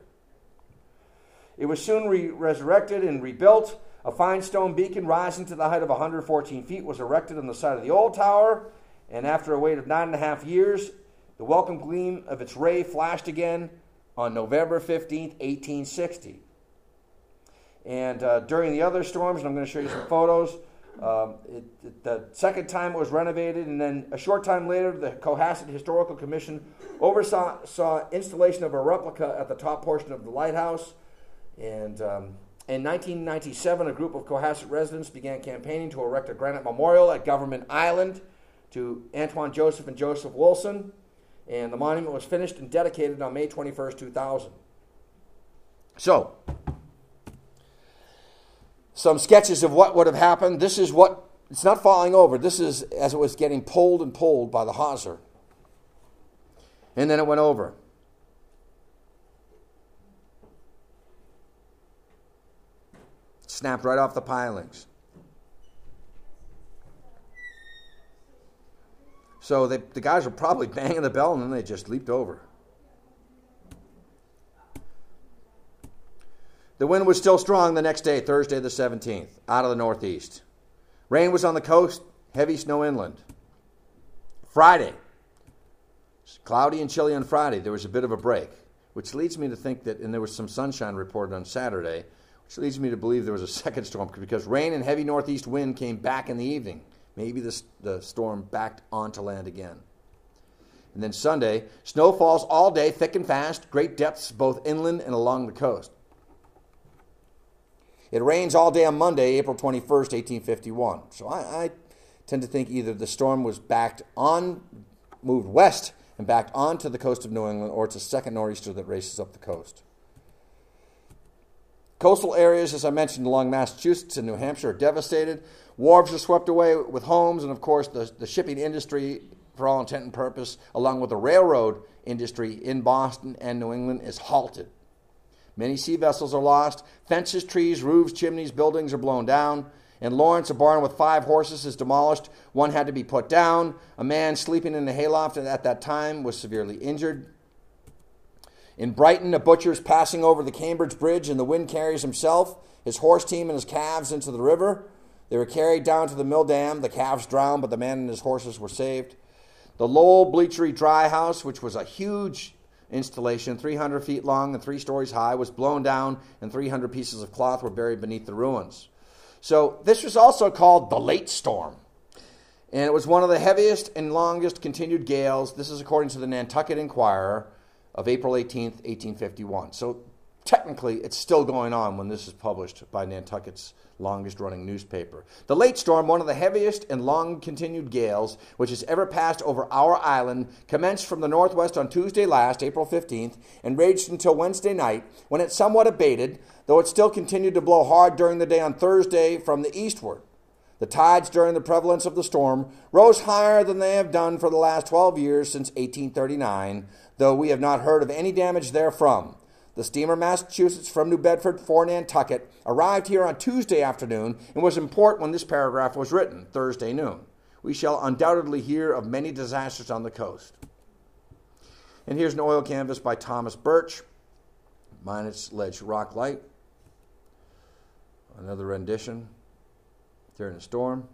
It was soon re- resurrected and rebuilt. A fine stone beacon rising to the height of one hundred fourteen feet was erected on the side of the old tower, And after a wait of nine and a half years, the welcome gleam of its ray flashed again on November fifteenth, eighteen sixty. And uh, during the other storms, and I'm going to show you some photos, um, it, it, the second time it was renovated, and then a short time later, the Cohasset Historical Commission oversaw saw installation of a replica at the top portion of the lighthouse. And um, in nineteen ninety-seven, a group of Cohasset residents began campaigning to erect a granite memorial at Government Island to Antoine Joseph and Joseph Wilson. And the monument was finished and dedicated on May twenty-first, two thousand. So, some sketches of what would have happened. This is what, it's not falling over. This is as it was getting pulled and pulled by the hawser. And then it went over. Snapped right off the pilings. So they, the guys were probably banging the bell and then they just leaped over. The wind was still strong the next day, Thursday the seventeenth, out of the northeast. Rain was on the coast, heavy snow inland. Friday, cloudy and chilly on Friday. There was a bit of a break, which leads me to think that, and there was some sunshine reported on Saturday, which leads me to believe there was a second storm because rain and heavy northeast wind came back in the evening. Maybe the, the storm backed onto land again. And then Sunday, snow falls all day, thick and fast, great depths both inland and along the coast. It rains all day on Monday, April twenty-first, eighteen fifty-one. So I, I tend to think either the storm was backed on, moved west and backed onto the coast of New England, or it's a second nor'easter that races up the coast. Coastal areas, as I mentioned, along Massachusetts and New Hampshire are devastated. Wharves are swept away with homes, and of course the, the shipping industry, for all intent and purpose, along with the railroad industry in Boston and New England, is halted. Many sea vessels are lost. Fences, trees, roofs, chimneys, buildings are blown down. In Lawrence, a barn with five horses is demolished. One had to be put down. A man sleeping in the hayloft at that time was severely injured. In Brighton, a butcher is passing over the Cambridge Bridge, and the wind carries himself, his horse team, and his calves into the river. They were carried down to the mill dam. The calves drowned, but the man and his horses were saved. The Lowell Bleachery Dry House, which was a huge installation, three hundred feet long and three stories high, was blown down, and three hundred pieces of cloth were buried beneath the ruins. So this was also called the Late Storm. And it was one of the heaviest and longest continued gales. This is according to the Nantucket Enquirer of April eighteenth, eighteen fifty-one. So technically, it's still going on when this is published by Nantucket's longest-running newspaper. The Late Storm, one of the heaviest and long-continued gales which has ever passed over our island, commenced from the northwest on Tuesday last, April fifteenth, and raged until Wednesday night, when it somewhat abated, though it still continued to blow hard during the day on Thursday from the eastward. The tides during the prevalence of the storm rose higher than they have done for the last twelve years since eighteen thirty-nine, though we have not heard of any damage therefrom. The steamer Massachusetts from New Bedford for Nantucket arrived here on Tuesday afternoon and was in port when this paragraph was written, Thursday noon. We shall undoubtedly hear of many disasters on the coast. And here's an oil canvas by Thomas Birch, minus Ledge Rock Light. Another rendition during a storm.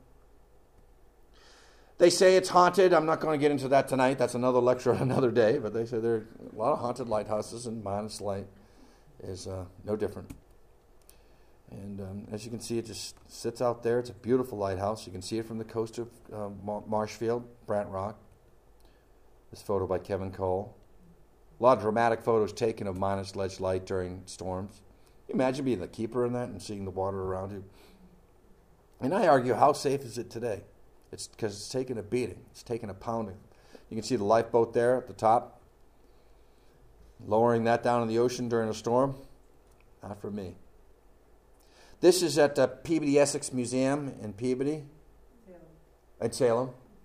They say it's haunted. I'm not going to get into that tonight. That's another lecture on another day. But they say there are a lot of haunted lighthouses, and Minus Light is uh, no different. And um, as you can see, it just sits out there. It's a beautiful lighthouse. You can see it from the coast of uh, Mar- Marshfield, Brant Rock. This photo by Kevin Cole. A lot of dramatic photos taken of Minus Ledge Light during storms. Can you imagine being the keeper in that and seeing the water around you? And I argue, how safe is it today? It's because it's taken a beating. It's taken a pounding. You can see the lifeboat there at the top, lowering that down in the ocean during a storm. Not for me. This is at the Peabody Essex Museum in Peabody. Salem. At Salem.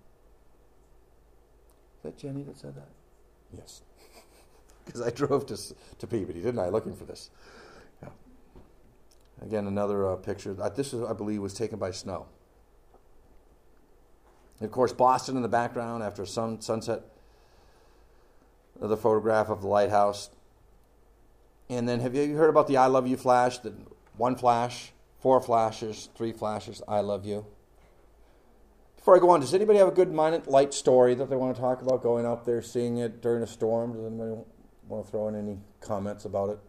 Is that Jenny that said that? Yes. Because I drove to to Peabody, didn't I, looking for this. Yeah. Again, another uh, picture. Uh, this, is, I believe, was taken by snow. And of course, Boston in the background after sun, sunset. Another photograph of the lighthouse. And then have you heard about the I Love You flash? The one flash, four flashes, three flashes, I love you. Before I go on, does anybody have a good minute light story that they want to talk about, going out there, seeing it during a storm? Does anybody want to throw in any comments about it?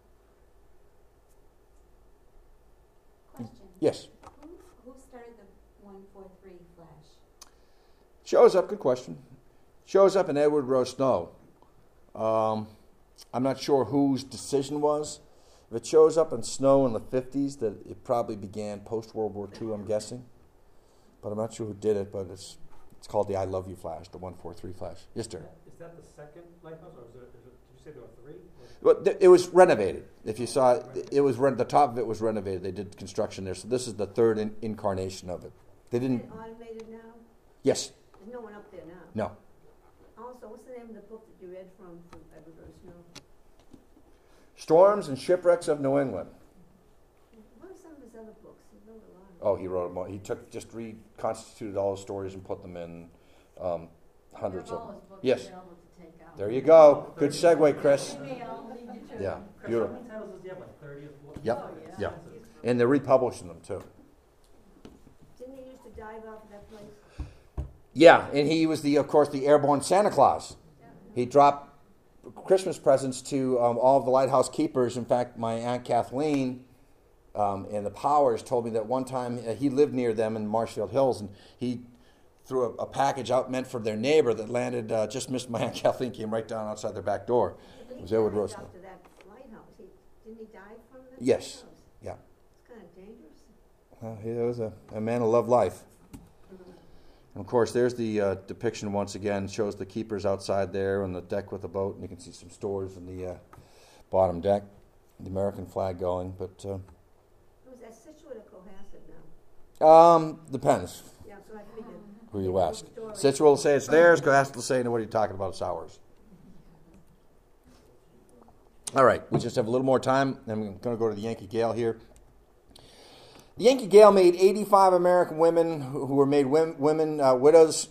Question. Yes. Who, who started the one four three flash? Shows up, good question. Shows up in Edward Rowe Snow. Um, I'm not sure whose decision was. If it shows up in snow in the fifties, that it probably began post-World War Two, I'm guessing. But I'm not sure who did it, but it's it's called the I Love You flash, the one four three flash. Yes, sir. Is that the second lighthouse, or is it, is it, did you say there were three? Well, th- it was renovated. If you saw it, it was re- the top of it was renovated. They did construction there, so this is the third in- incarnation of it. They Is didn't. it automated now? Yes. There's no one up there now. No. Also, what's the name of the book that you read from, from Edward Rowe Snow? Storms and Shipwrecks of New England. What are some of his other books? He wrote a lot. Oh, he wrote them all. He took just reconstituted all the stories and put them in um, hundreds of them. Yes. There you go. Good segue, Chris. Yeah, Chris, beautiful. how many titles does he have, like thirty or forty? Yep, yeah. And they're republishing them too. Didn't he used to dive off of that place? Yeah, and he was the, of course, the airborne Santa Claus. He dropped Christmas presents to um, all of the lighthouse keepers. In fact, my Aunt Kathleen um, and the Powers told me that one time uh, he lived near them in Marshfield Hills, and he threw a, a package out meant for their neighbor that landed, uh, just missed my Aunt Kathleen, came right down outside their back door. It was Edward Rowe Snow. After that lighthouse, he, didn't he dive from that Yes. lighthouse? Yeah. It's kind of dangerous. Well, he was a, a man who loved life. And of course, there's the uh, depiction once again. Shows the keepers outside there on the deck with the boat, and you can see some stores in the uh, bottom deck. The American flag going, but uh, Was that Situate or Cohasset now? um, depends Yeah, so I figured. who you ask. Story. Situate will say it's theirs. Cohasset will say, "No, what are you talking about? It's ours." All right, we just have a little more time. I'm going to go to the Yankee Gale here. The Yankee Gale made eighty-five American women who who were made women, women uh, widows,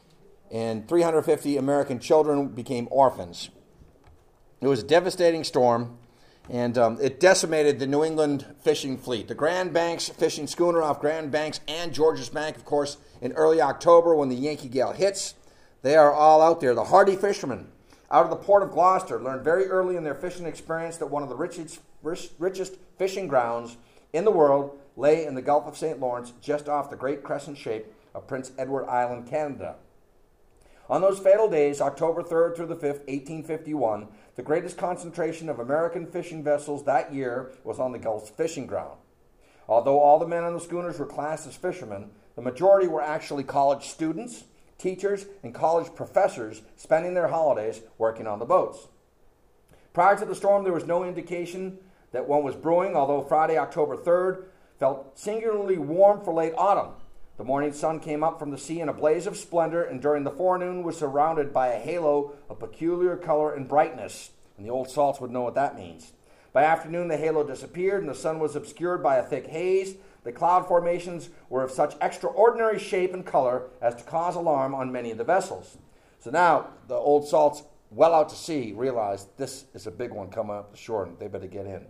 and three hundred fifty American children became orphans. It was a devastating storm, and um, it decimated the New England fishing fleet. The Grand Banks fishing schooner off Grand Banks and Georges Bank, of course, in early October when the Yankee Gale hits. They are all out there. The hardy fishermen out of the port of Gloucester learned very early in their fishing experience that one of the richest, rich, richest fishing grounds in the world lay in the Gulf of Saint Lawrence, just off the great crescent shape of Prince Edward Island, Canada. On those fatal days, October third through the fifth, eighteen fifty-one, the greatest concentration of American fishing vessels that year was on the Gulf's fishing ground. Although all the men on the schooners were classed as fishermen, the majority were actually college students, teachers, and college professors spending their holidays working on the boats. Prior to the storm, there was no indication that one was brewing, although Friday, October third, felt singularly warm for late autumn. The morning sun came up from the sea in a blaze of splendor, and during the forenoon was surrounded by a halo of peculiar color and brightness, and the old salts would know what that means. By afternoon, the halo disappeared, and the sun was obscured by a thick haze. The cloud formations were of such extraordinary shape and color as to cause alarm on many of the vessels. So now, the old salts, well out to sea, realized this is a big one coming up the shore, and they better get in.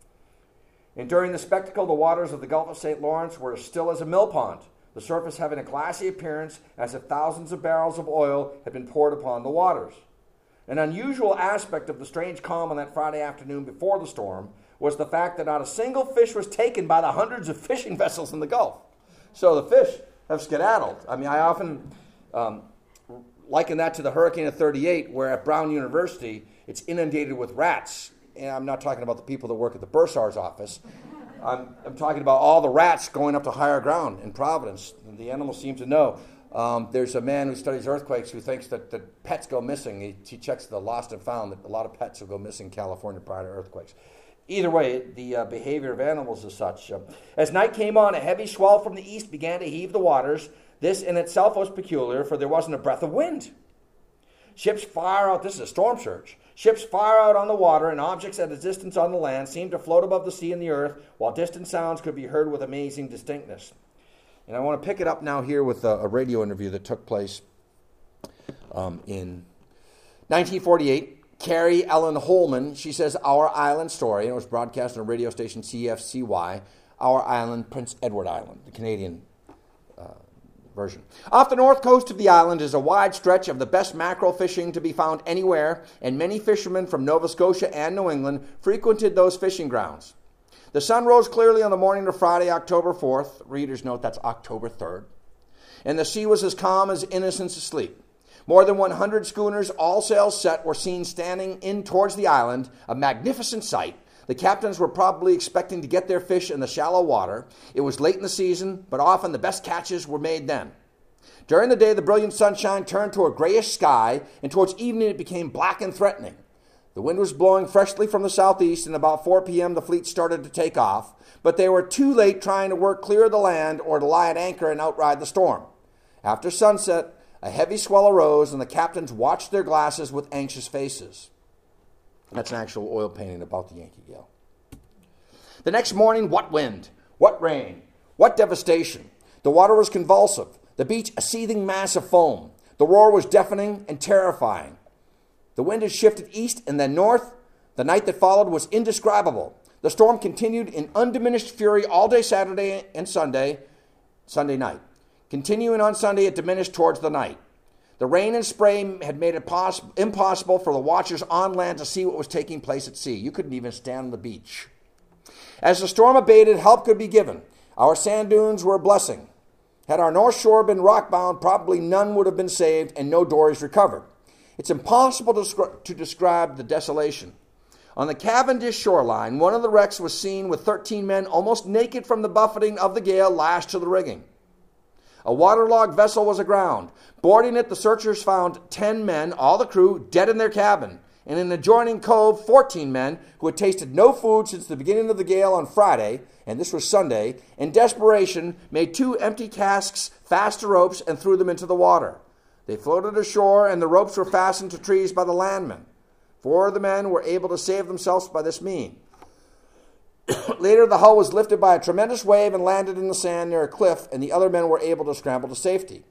And during the spectacle, the waters of the Gulf of Saint Lawrence were as still as a mill pond, the surface having a glassy appearance as if thousands of barrels of oil had been poured upon the waters. An unusual aspect of the strange calm on that Friday afternoon before the storm was the fact that not a single fish was taken by the hundreds of fishing vessels in the Gulf. So the fish have skedaddled. I mean, I often um, liken that to the hurricane of thirty-eight, where at Brown University, it's inundated with rats. And I'm not talking about the people that work at the bursar's office. I'm, I'm talking about all the rats going up to higher ground in Providence. And the animals seem to know. Um, there's a man who studies earthquakes who thinks that, that pets go missing. He, he checks the lost and found that a lot of pets will go missing in California prior to earthquakes. Either way, the uh, behavior of animals is such. Uh, as night came on, a heavy swell from the east began to heave the waters. This in itself was peculiar, for there wasn't a breath of wind. Ships far out, this is a storm surge. Ships far out on the water and objects at a distance on the land seemed to float above the sea and the earth, while distant sounds could be heard with amazing distinctness. And I want to pick it up now here with a, a radio interview that took place um, in nineteen forty-eight. Carrie Ellen Holman, she says, Our Island Story, and it was broadcast on radio station C F C Y, Our Island, Prince Edward Island, the Canadian uh, version. Off the north coast of the island is a wide stretch of the best mackerel fishing to be found anywhere, and many fishermen from Nova Scotia and New England frequented those fishing grounds. The sun rose clearly on the morning of Friday, October fourth. Readers note that's October third. And the sea was as calm as innocence asleep. More than one hundred schooners, all sails set, were seen standing in towards the island, a magnificent sight. The captains were probably expecting to get their fish in the shallow water. It was late in the season, but often the best catches were made then. During the day, the brilliant sunshine turned to a grayish sky, and towards evening it became black and threatening. The wind was blowing freshly from the southeast, and about four p.m. the fleet started to take off, but they were too late trying to work clear of the land or to lie at anchor and outride the storm. After sunset, a heavy swell arose, and the captains watched their glasses with anxious faces. That's an actual oil painting about the Yankee Gale. The next morning, what wind, what rain, what devastation. The water was convulsive, the beach a seething mass of foam. The roar was deafening and terrifying. The wind had shifted east and then north. The night that followed was indescribable. The storm continued in undiminished fury all day Saturday and Sunday, Sunday night. Continuing on Sunday, it diminished towards the night. The rain and spray had made it poss- impossible for the watchers on land to see what was taking place at sea. You couldn't even stand on the beach. As the storm abated, help could be given. Our sand dunes were a blessing. Had our north shore been rockbound, probably none would have been saved and no dories recovered. It's impossible to, descri- to describe the desolation. On the Cavendish shoreline, one of the wrecks was seen with thirteen men almost naked from the buffeting of the gale lashed to the rigging. A waterlogged vessel was aground. Boarding it, the searchers found ten men, all the crew, dead in their cabin. And in an adjoining cove, fourteen men who had tasted no food since the beginning of the gale on Friday, and this was Sunday, in desperation, made two empty casks fast to ropes and threw them into the water. They floated ashore, and the ropes were fastened to trees by the landmen. Four of the men were able to save themselves by this means. Later, the hull was lifted by a tremendous wave and landed in the sand near a cliff, and the other men were able to scramble to safety.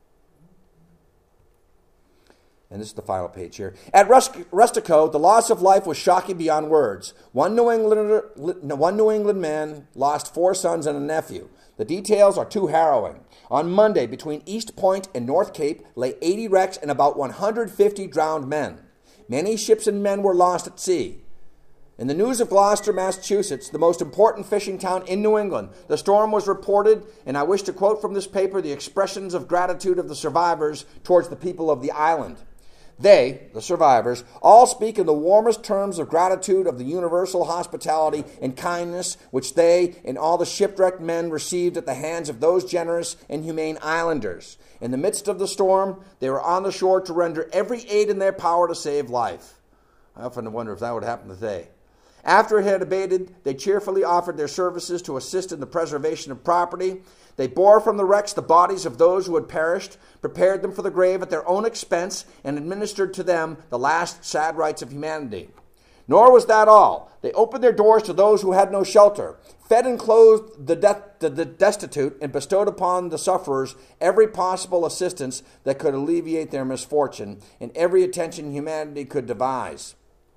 And this is the final page here. At Rustico, the loss of life was shocking beyond words. One New Englander, one New England man lost four sons and a nephew. The details are too harrowing. On Monday, between East Point and North Cape, lay eighty wrecks and about one hundred fifty drowned men. Many ships and men were lost at sea. In the news of Gloucester, Massachusetts, the most important fishing town in New England, the storm was reported, and I wish to quote from this paper the expressions of gratitude of the survivors towards the people of the island. They, the survivors, all speak in the warmest terms of gratitude of the universal hospitality and kindness which they and all the shipwrecked men received at the hands of those generous and humane islanders. In the midst of the storm, they were on the shore to render every aid in their power to save life. I often wonder if that would happen today. After it had abated, they cheerfully offered their services to assist in the preservation of property. They bore from the wrecks the bodies of those who had perished, prepared them for the grave at their own expense, and administered to them the last sad rites of humanity. Nor was that all. They opened their doors to those who had no shelter, fed and clothed the, de- the, the destitute, and bestowed upon the sufferers every possible assistance that could alleviate their misfortune, and every attention humanity could devise.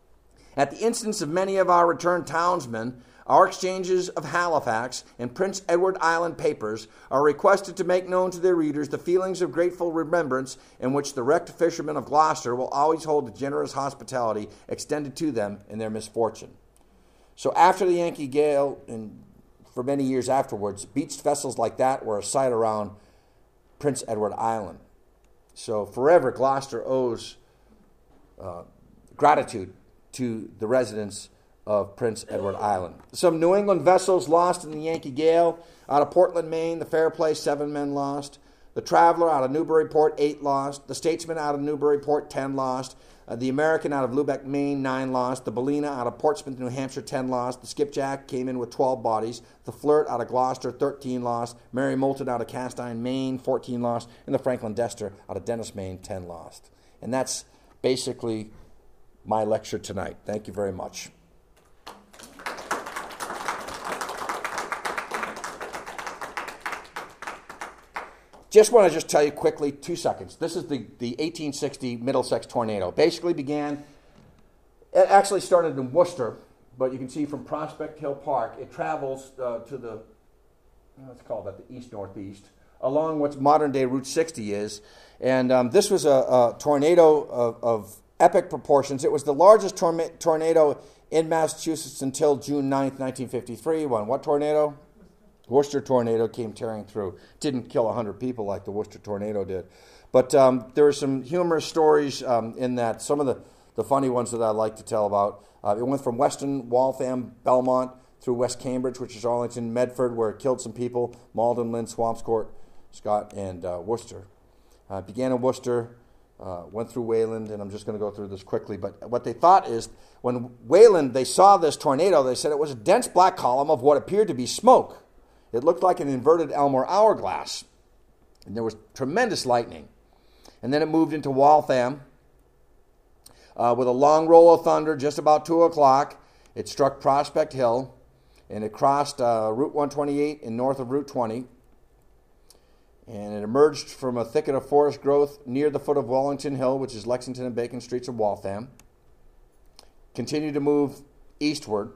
At the instance of many of our returned townsmen, our exchanges of Halifax and Prince Edward Island papers are requested to make known to their readers the feelings of grateful remembrance in which the wrecked fishermen of Gloucester will always hold the generous hospitality extended to them in their misfortune. So after the Yankee Gale, and for many years afterwards, beached vessels like that were a sight around Prince Edward Island. So forever, Gloucester owes uh, gratitude to the residents of Prince Edward Island. Some New England vessels lost in the Yankee Gale. Out of Portland, Maine, the Fairplay, seven men lost. The Traveler out of Newburyport, eight lost. The Statesman out of Newburyport, ten lost. Uh, the American out of Lubec, Maine, nine lost. The Bellina out of Portsmouth, New Hampshire, ten lost. The Skipjack came in with twelve bodies. The Flirt out of Gloucester, thirteen lost. Mary Moulton out of Castine, Maine, fourteen lost. And the Franklin Dester out of Dennis, Maine, ten lost. And that's basically my lecture tonight. Thank you very much. Just want to just tell you quickly, two seconds. This is the, the eighteen sixty Middlesex tornado. Basically began, it actually started in Worcester, but you can see from Prospect Hill Park, it travels uh, to the, let's call that the east-northeast, along what modern day Route sixty is. And um, this was a, a tornado of, of epic proportions. It was the largest tor- tornado in Massachusetts until June ninth, nineteen fifty-three, when what tornado? Worcester tornado came tearing through. Didn't kill one hundred people like the Worcester tornado did. But um, there were some humorous stories um, in that. Some of the, the funny ones that I like to tell about. Uh, it went from Weston, Waltham, Belmont, through West Cambridge, which is Arlington, Medford, where it killed some people, Malden, Lynn, Swampscott, Scott, and uh, Worcester. Uh, began in Worcester, uh, went through Wayland, and I'm just going to go through this quickly. But what they thought is, when Wayland, they saw this tornado, they said it was a dense black column of what appeared to be smoke. It looked like an inverted Elmore hourglass, and there was tremendous lightning. And then it moved into Waltham uh, with a long roll of thunder just about two o'clock. It struck Prospect Hill, and it crossed uh, Route one twenty-eight and north of Route twenty. And it emerged from a thicket of forest growth near the foot of Wellington Hill, which is Lexington and Bacon Streets of Waltham. Continued to move eastward.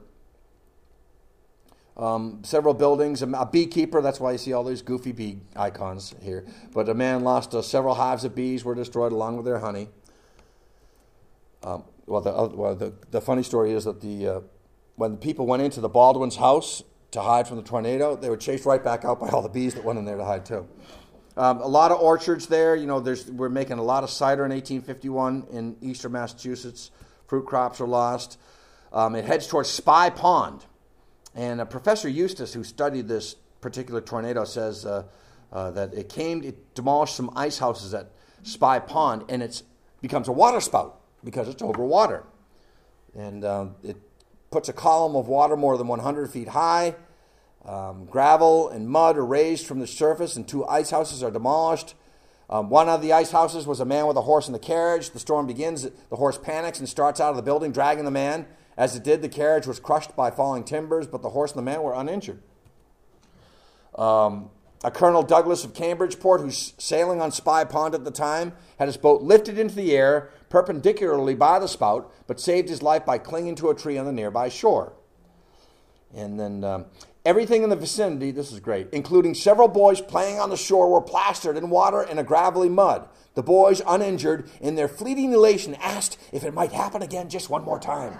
Um, several buildings, a beekeeper, that's why you see all these goofy bee icons here. But a man lost uh, several hives of bees were destroyed along with their honey. Um, well, the, uh, well the, the funny story is that the uh, when the people went into the Baldwin's house to hide from the tornado, they were chased right back out by all the bees that went in there to hide too. Um, a lot of orchards there. You know, there's we're making a lot of cider in eighteen fifty-one in eastern Massachusetts. Fruit crops are lost. Um, it heads towards Spy Pond. And uh, Professor Eustace, who studied this particular tornado, says uh, uh, that it came, it demolished some ice houses at Spy Pond, and it becomes a water spout because it's over water. And uh, it puts a column of water more than one hundred feet high. Um, gravel and mud are raised from the surface, and two ice houses are demolished. Um, one of the ice houses was a man with a horse in the carriage. The storm begins. The horse panics and starts out of the building, dragging the man. As it did, the carriage was crushed by falling timbers, but the horse and the man were uninjured. Um, a Colonel Douglas of Cambridgeport, who's sailing on Spy Pond at the time, had his boat lifted into the air perpendicularly by the spout, but saved his life by clinging to a tree on the nearby shore. And then um, everything in the vicinity, this is great, including several boys playing on the shore, were plastered in water and a gravelly mud. The boys, uninjured, in their fleeting elation, asked if it might happen again just one more time.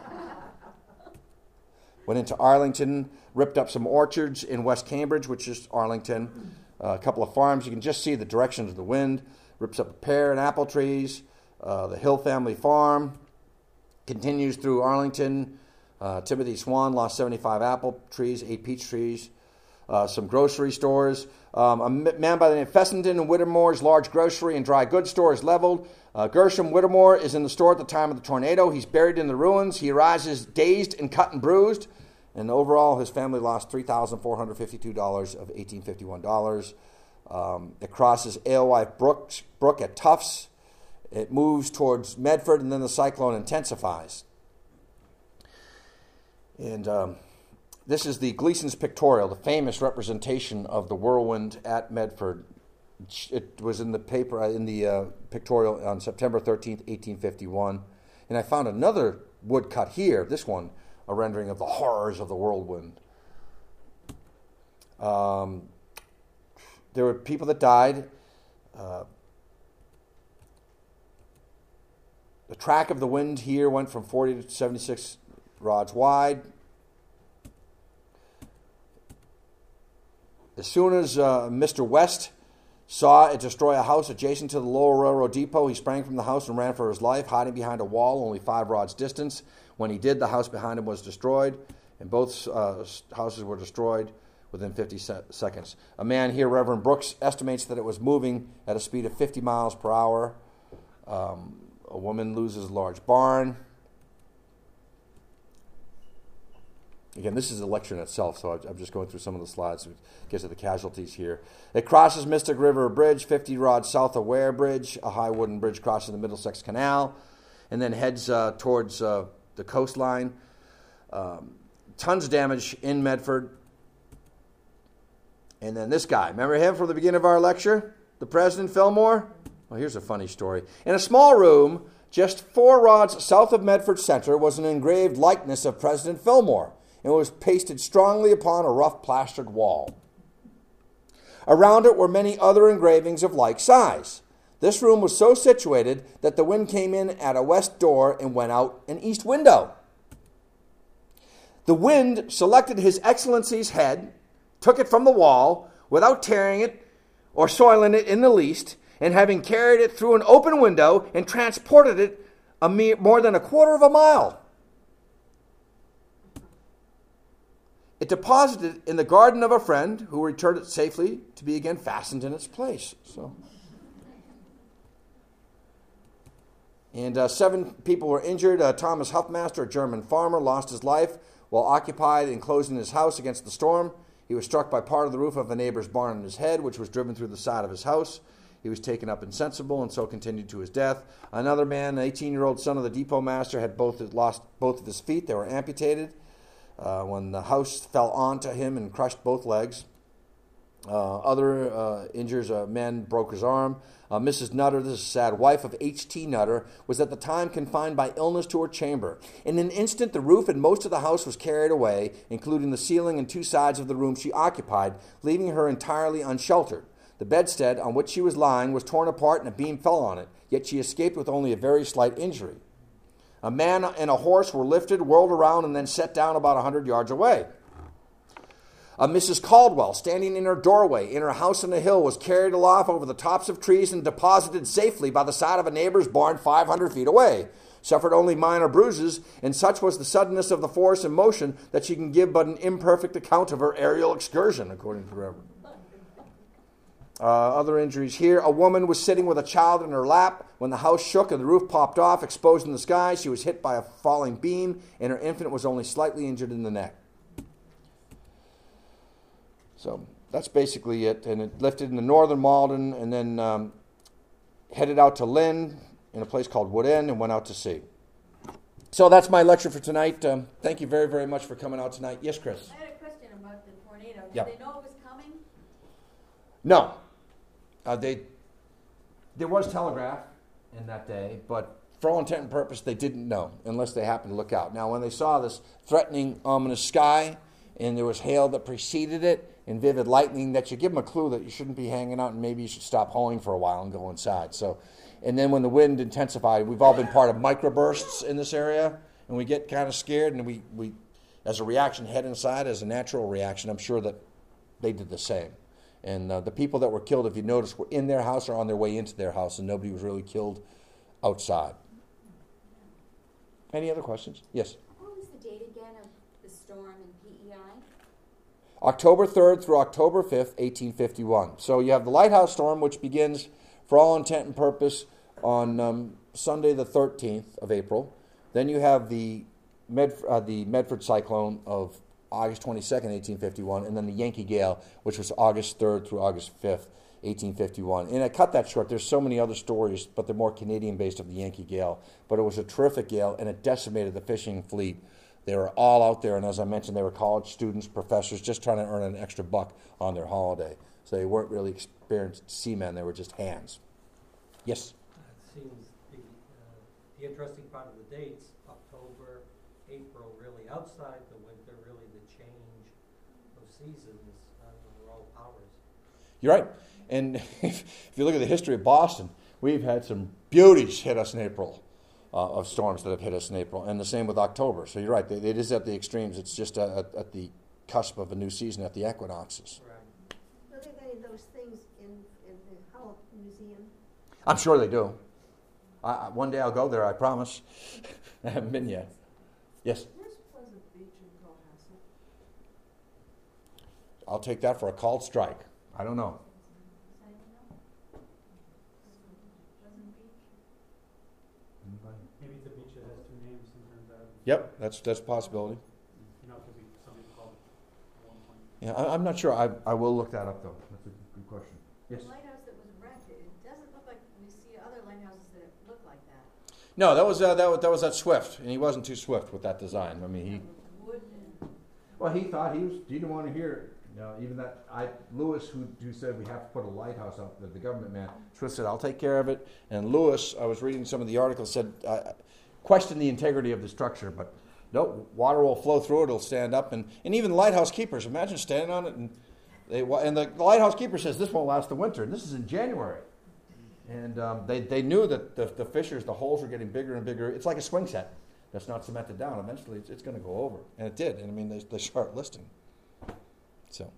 Went into Arlington, ripped up some orchards in West Cambridge, which is Arlington. Uh, a couple of farms. You can just see the direction of the wind. Rips up a pear and apple trees. Uh, the Hill family farm. Continues through Arlington. Uh, Timothy Swan lost seventy-five apple trees, eight peach trees. Uh, some grocery stores. Um, a man by the name of Fessenden and Whittemore's large grocery and dry goods store is leveled. Uh, Gershom Whittemore is in the store at the time of the tornado. He's buried in the ruins. He arises dazed and cut and bruised. And overall, his family lost three thousand four hundred fifty-two dollars of eighteen fifty-one dollars. Um, it crosses Alewife Brook, Brook at Tufts. It moves towards Medford, and then the cyclone intensifies. And um, this is the Gleason's Pictorial, the famous representation of the whirlwind at Medford. It was in the paper, in the uh, pictorial on September thirteenth, eighteen fifty-one. And I found another woodcut here, this one, a rendering of the horrors of the whirlwind. Um, there were people that died. Uh, the track of the wind here went from forty to seventy-six rods wide. As soon as uh, Mister West saw it destroy a house adjacent to the Lower Railroad Depot, he sprang from the house and ran for his life, hiding behind a wall only five rods distance. When he did, the house behind him was destroyed, and both uh, houses were destroyed within fifty se- seconds. A man here, Reverend Brooks, estimates that it was moving at a speed of fifty miles per hour. Um, a woman loses a large barn. Again, this is a lecture in itself, so I'm just going through some of the slides to get to the casualties here. It crosses Mystic River Bridge, fifty rods south of Ware Bridge, a high wooden bridge crossing the Middlesex Canal, and then heads uh, towards uh, the coastline. Um, tons of damage in Medford. And then this guy, remember him from the beginning of our lecture? The President Fillmore? Well, here's a funny story. In a small room, just four rods south of Medford Center, was an engraved likeness of President Fillmore, and was pasted strongly upon a rough plastered wall. Around it were many other engravings of like size. This room was so situated that the wind came in at a west door and went out an east window. The wind selected His Excellency's head, took it from the wall, without tearing it or soiling it in the least, and having carried it through an open window and transported it a mere, more than a quarter of a mile. It deposited it in the garden of a friend who returned it safely to be again fastened in its place. So, and uh, seven people were injured. Uh, Thomas Huffmaster, a German farmer, lost his life while occupied and enclosed in his house against the storm. He was struck by part of the roof of a neighbor's barn on his head, which was driven through the side of his house. He was taken up insensible and so continued to his death. Another man, an eighteen-year-old son of the depot master, had both lost both of his feet. They were amputated uh, when the house fell onto him and crushed both legs. Uh, other uh, injuries, a man broke his arm. Uh, Missus Nutter, this is sad, wife of H T Nutter, was at the time confined by illness to her chamber. In an instant, the roof and most of the house was carried away, including the ceiling and two sides of the room she occupied, leaving her entirely unsheltered. The bedstead on which she was lying was torn apart and a beam fell on it, yet she escaped with only a very slight injury. A man and a horse were lifted, whirled around, and then set down about a hundred yards away. A Missus Caldwell, standing in her doorway in her house on the hill, was carried aloft over the tops of trees and deposited safely by the side of a neighbor's barn five hundred feet away. Suffered only minor bruises, and such was the suddenness of the force and motion that she can give but an imperfect account of her aerial excursion, according to the Reverend. Uh, other injuries here. A woman was sitting with a child in her lap when the house shook and the roof popped off, exposed in the sky. She was hit by a falling beam, and her infant was only slightly injured in the neck. So that's basically it. And it lifted into northern Malden and then um, headed out to Lynn in a place called Wood End and went out to sea. So that's my lecture for tonight. Um, thank you very, very much for coming out tonight. Yes, Chris? I had a question about the tornado. Did Yeah. they know it was coming? No. Uh, they There was telegraph in that day, but for all intent and purpose, they didn't know unless they happened to look out. Now, when they saw this threatening, ominous sky, and there was hail that preceded it, and vivid lightning, that should give them a clue that you shouldn't be hanging out and maybe you should stop hoeing for a while and go inside. So, and then when the wind intensified, we've all been part of microbursts in this area, and we get kind of scared, and we, we, as a reaction, head inside as a natural reaction. I'm sure that they did the same. And uh, the people that were killed, if you notice, were in their house or on their way into their house, and nobody was really killed outside. Any other questions? Yes? What was the date again of the storm in P E I? October third through October fifth, eighteen fifty-one. So you have the Lighthouse Storm, which begins, for all intent and purpose, on um, Sunday the thirteenth of April. Then you have the Med- uh, the Medford Cyclone of August twenty-second, eighteen fifty-one, and then the Yankee Gale, which was August third through August fifth, eighteen fifty-one. And I cut that short. There's so many other stories, but they're more Canadian-based of the Yankee Gale. But it was a terrific gale, and it decimated the fishing fleet. They were all out there, and as I mentioned, they were college students, professors, just trying to earn an extra buck on their holiday. So they weren't really experienced seamen. They were just hands. Yes? It seems the, uh, the interesting part of the dates, October, April, really outside the winter, really the change of seasons, uh, we're all powers. You're right. And if you look at the history of Boston, we've had some beauties hit us in April. Uh, of storms that have hit us in April, and the same with October. So you're right, it, it is at the extremes. It's just uh, at, at the cusp of a new season at the equinoxes. Right. Do they got any of those things in, in the Howell Museum? I'm sure they do. I, I, one day I'll go there, I promise. I haven't been yet. Yes? Where's Pleasant Beach in Cohasset? I'll take that for a called strike. I don't know. Maybe it's a beach that has two names and turns out, Yep, that's that's a possibility. you know, it could be something called at one point. Yeah, I, I'm not sure. I, I will look that up, though. That's a good question. Yes? The lighthouse that was wrecked, it doesn't look like we see other lighthouses that look like that. No, that was uh, that was that was at Swift, and he wasn't too swift with that design. I mean, he. Wood and Well, he thought he was. He didn't want to hear it. You know, even that I Lewis, who who said we have to put a lighthouse up, the, the government man. Swift said, "I'll take care of it." And Lewis, I was reading some of the articles, said uh, questioned the integrity of the structure, but no, water will flow through it. It'll stand up, and and even lighthouse keepers. Imagine standing on it and They wa- and the, the lighthouse keeper says this won't last the winter, and this is in January. And um, they they knew that the, the fissures, the holes were getting bigger and bigger. It's like a swing set that's not cemented down. Eventually, it's, it's going to go over, and it did. And I mean, they they start listing. So,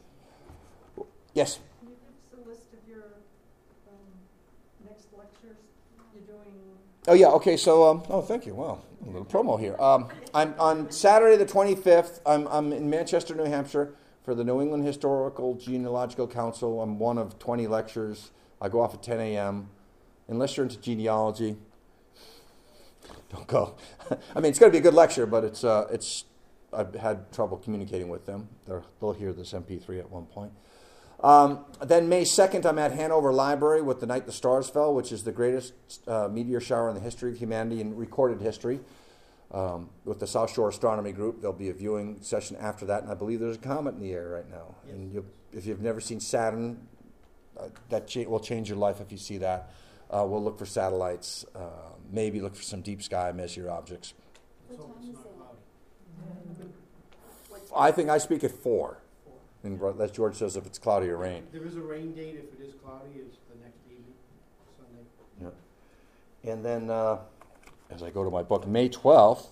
yes. Can you give us a list of your um, next lectures you're doing? Oh yeah, okay. So, um, oh, thank you. Wow, a little promo here. Um, I'm on Saturday the twenty-fifth. I'm I'm in Manchester, New Hampshire, for the New England Historical Genealogical Council. I'm one of twenty lectures. I go off at ten a.m. Unless you're into genealogy, don't go. I mean, it's going to be a good lecture, but it's uh, it's. I've had trouble communicating with them. They're, they'll hear this M P three at one point. Um, then May second, I'm at Hanover Library with The Night the Stars Fell, which is the greatest uh, meteor shower in the history of humanity in recorded history. Um, with the South Shore Astronomy Group, there'll be a viewing session after that, and I believe there's a comet in the air right now. Yes. And you'll, if you've never seen Saturn, uh, that cha- will change your life if you see that. Uh, we'll look for satellites, uh, maybe look for some deep sky Messier objects. What time is it? I think I speak at four. And as George says, if it's cloudy or rain. There is a rain date. If it is cloudy, it's the next evening, Sunday. Yeah. And then, uh, as I go to my book, May twelfth,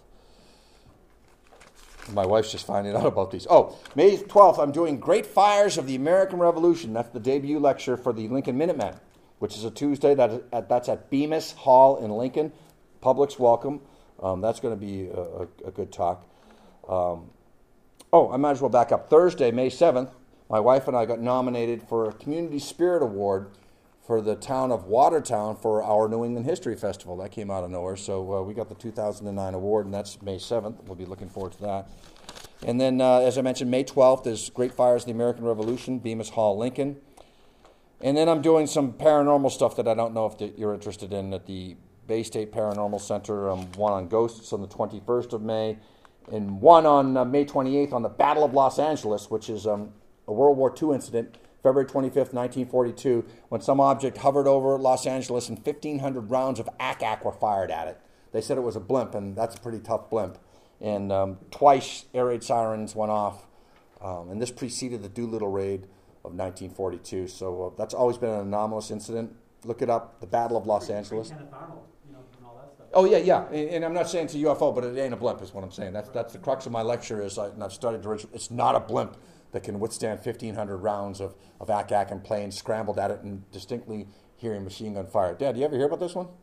my wife's just finding out about these. Oh, May twelfth, I'm doing Great Fires of the American Revolution. That's the debut lecture for the Lincoln Minutemen, which is a Tuesday. That is at, that's at Bemis Hall in Lincoln. Public's welcome. Um, that's going to be a, a, a good talk. Um, oh, I might as well back up. Thursday, May seventh, my wife and I got nominated for a Community Spirit Award for the town of Watertown for our New England History Festival. That came out of nowhere, so uh, we got the two thousand nine award, and that's May seventh. We'll be looking forward to that. And then, uh, as I mentioned, May twelfth is Great Fires of the American Revolution, Bemis Hall, Lincoln. And then I'm doing some paranormal stuff that I don't know if the, you're interested in at the Bay State Paranormal Center. Um, one on ghosts on the twenty-first of May, and one on uh, May twenty-eighth on the Battle of Los Angeles, which is um, a World War Two incident, February twenty-fifth, nineteen forty-two, when some object hovered over Los Angeles and fifteen hundred rounds of A C A C were fired at it. They said it was a blimp, and that's a pretty tough blimp. And um, twice air raid sirens went off, um, and this preceded the Doolittle raid of nineteen forty-two. So uh, that's always been an anomalous incident. Look it up, the Battle of Los Angeles. Kenneth Arnold, you know, and all that stuff. Oh yeah, yeah, and, and I'm not saying it's a U F O, but it ain't a blimp, is what I'm saying. That's that's the crux of my lecture. Is I, and I've studied the original. It's not a blimp that can withstand fifteen hundred rounds of of A C A C and planes scrambled at it and distinctly hearing machine gun fire. Dad, you ever hear about this one?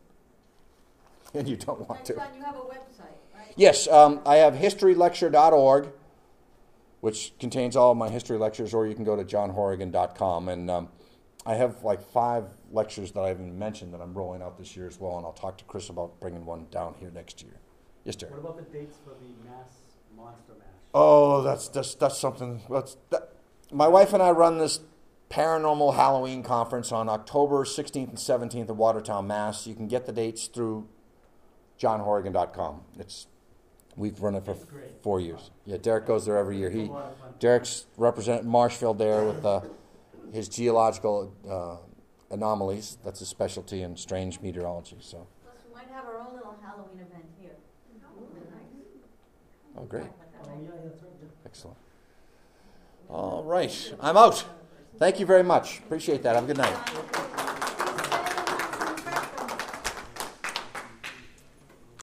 And you don't want to. John, you have a website, right? Yes, um, I have history lecture dot org, which contains all of my history lectures, or you can go to john horrigan dot com. And um, I have like five lectures that I haven't mentioned that I'm rolling out this year as well, and I'll talk to Chris about bringing one down here next year. Yes, Derek. What about the dates for the mass monster mash? Oh, that's that's, that's something. That's, that, my wife and I run this paranormal Halloween conference on October sixteenth and seventeenth at Watertown, Mass. You can get the dates through john horrigan dot com. It's we've run it for f- four years. Yeah, Derek goes there every year. He Derek's represented Marshfield there with uh, his geological uh, anomalies. That's his specialty in strange meteorology. So. Plus, we might have our own little Halloween event here. Oh, great. Oh, yeah, yeah, that's right. Yeah. Excellent. All right. I'm out. Thank you very much. Appreciate that. Have a good night.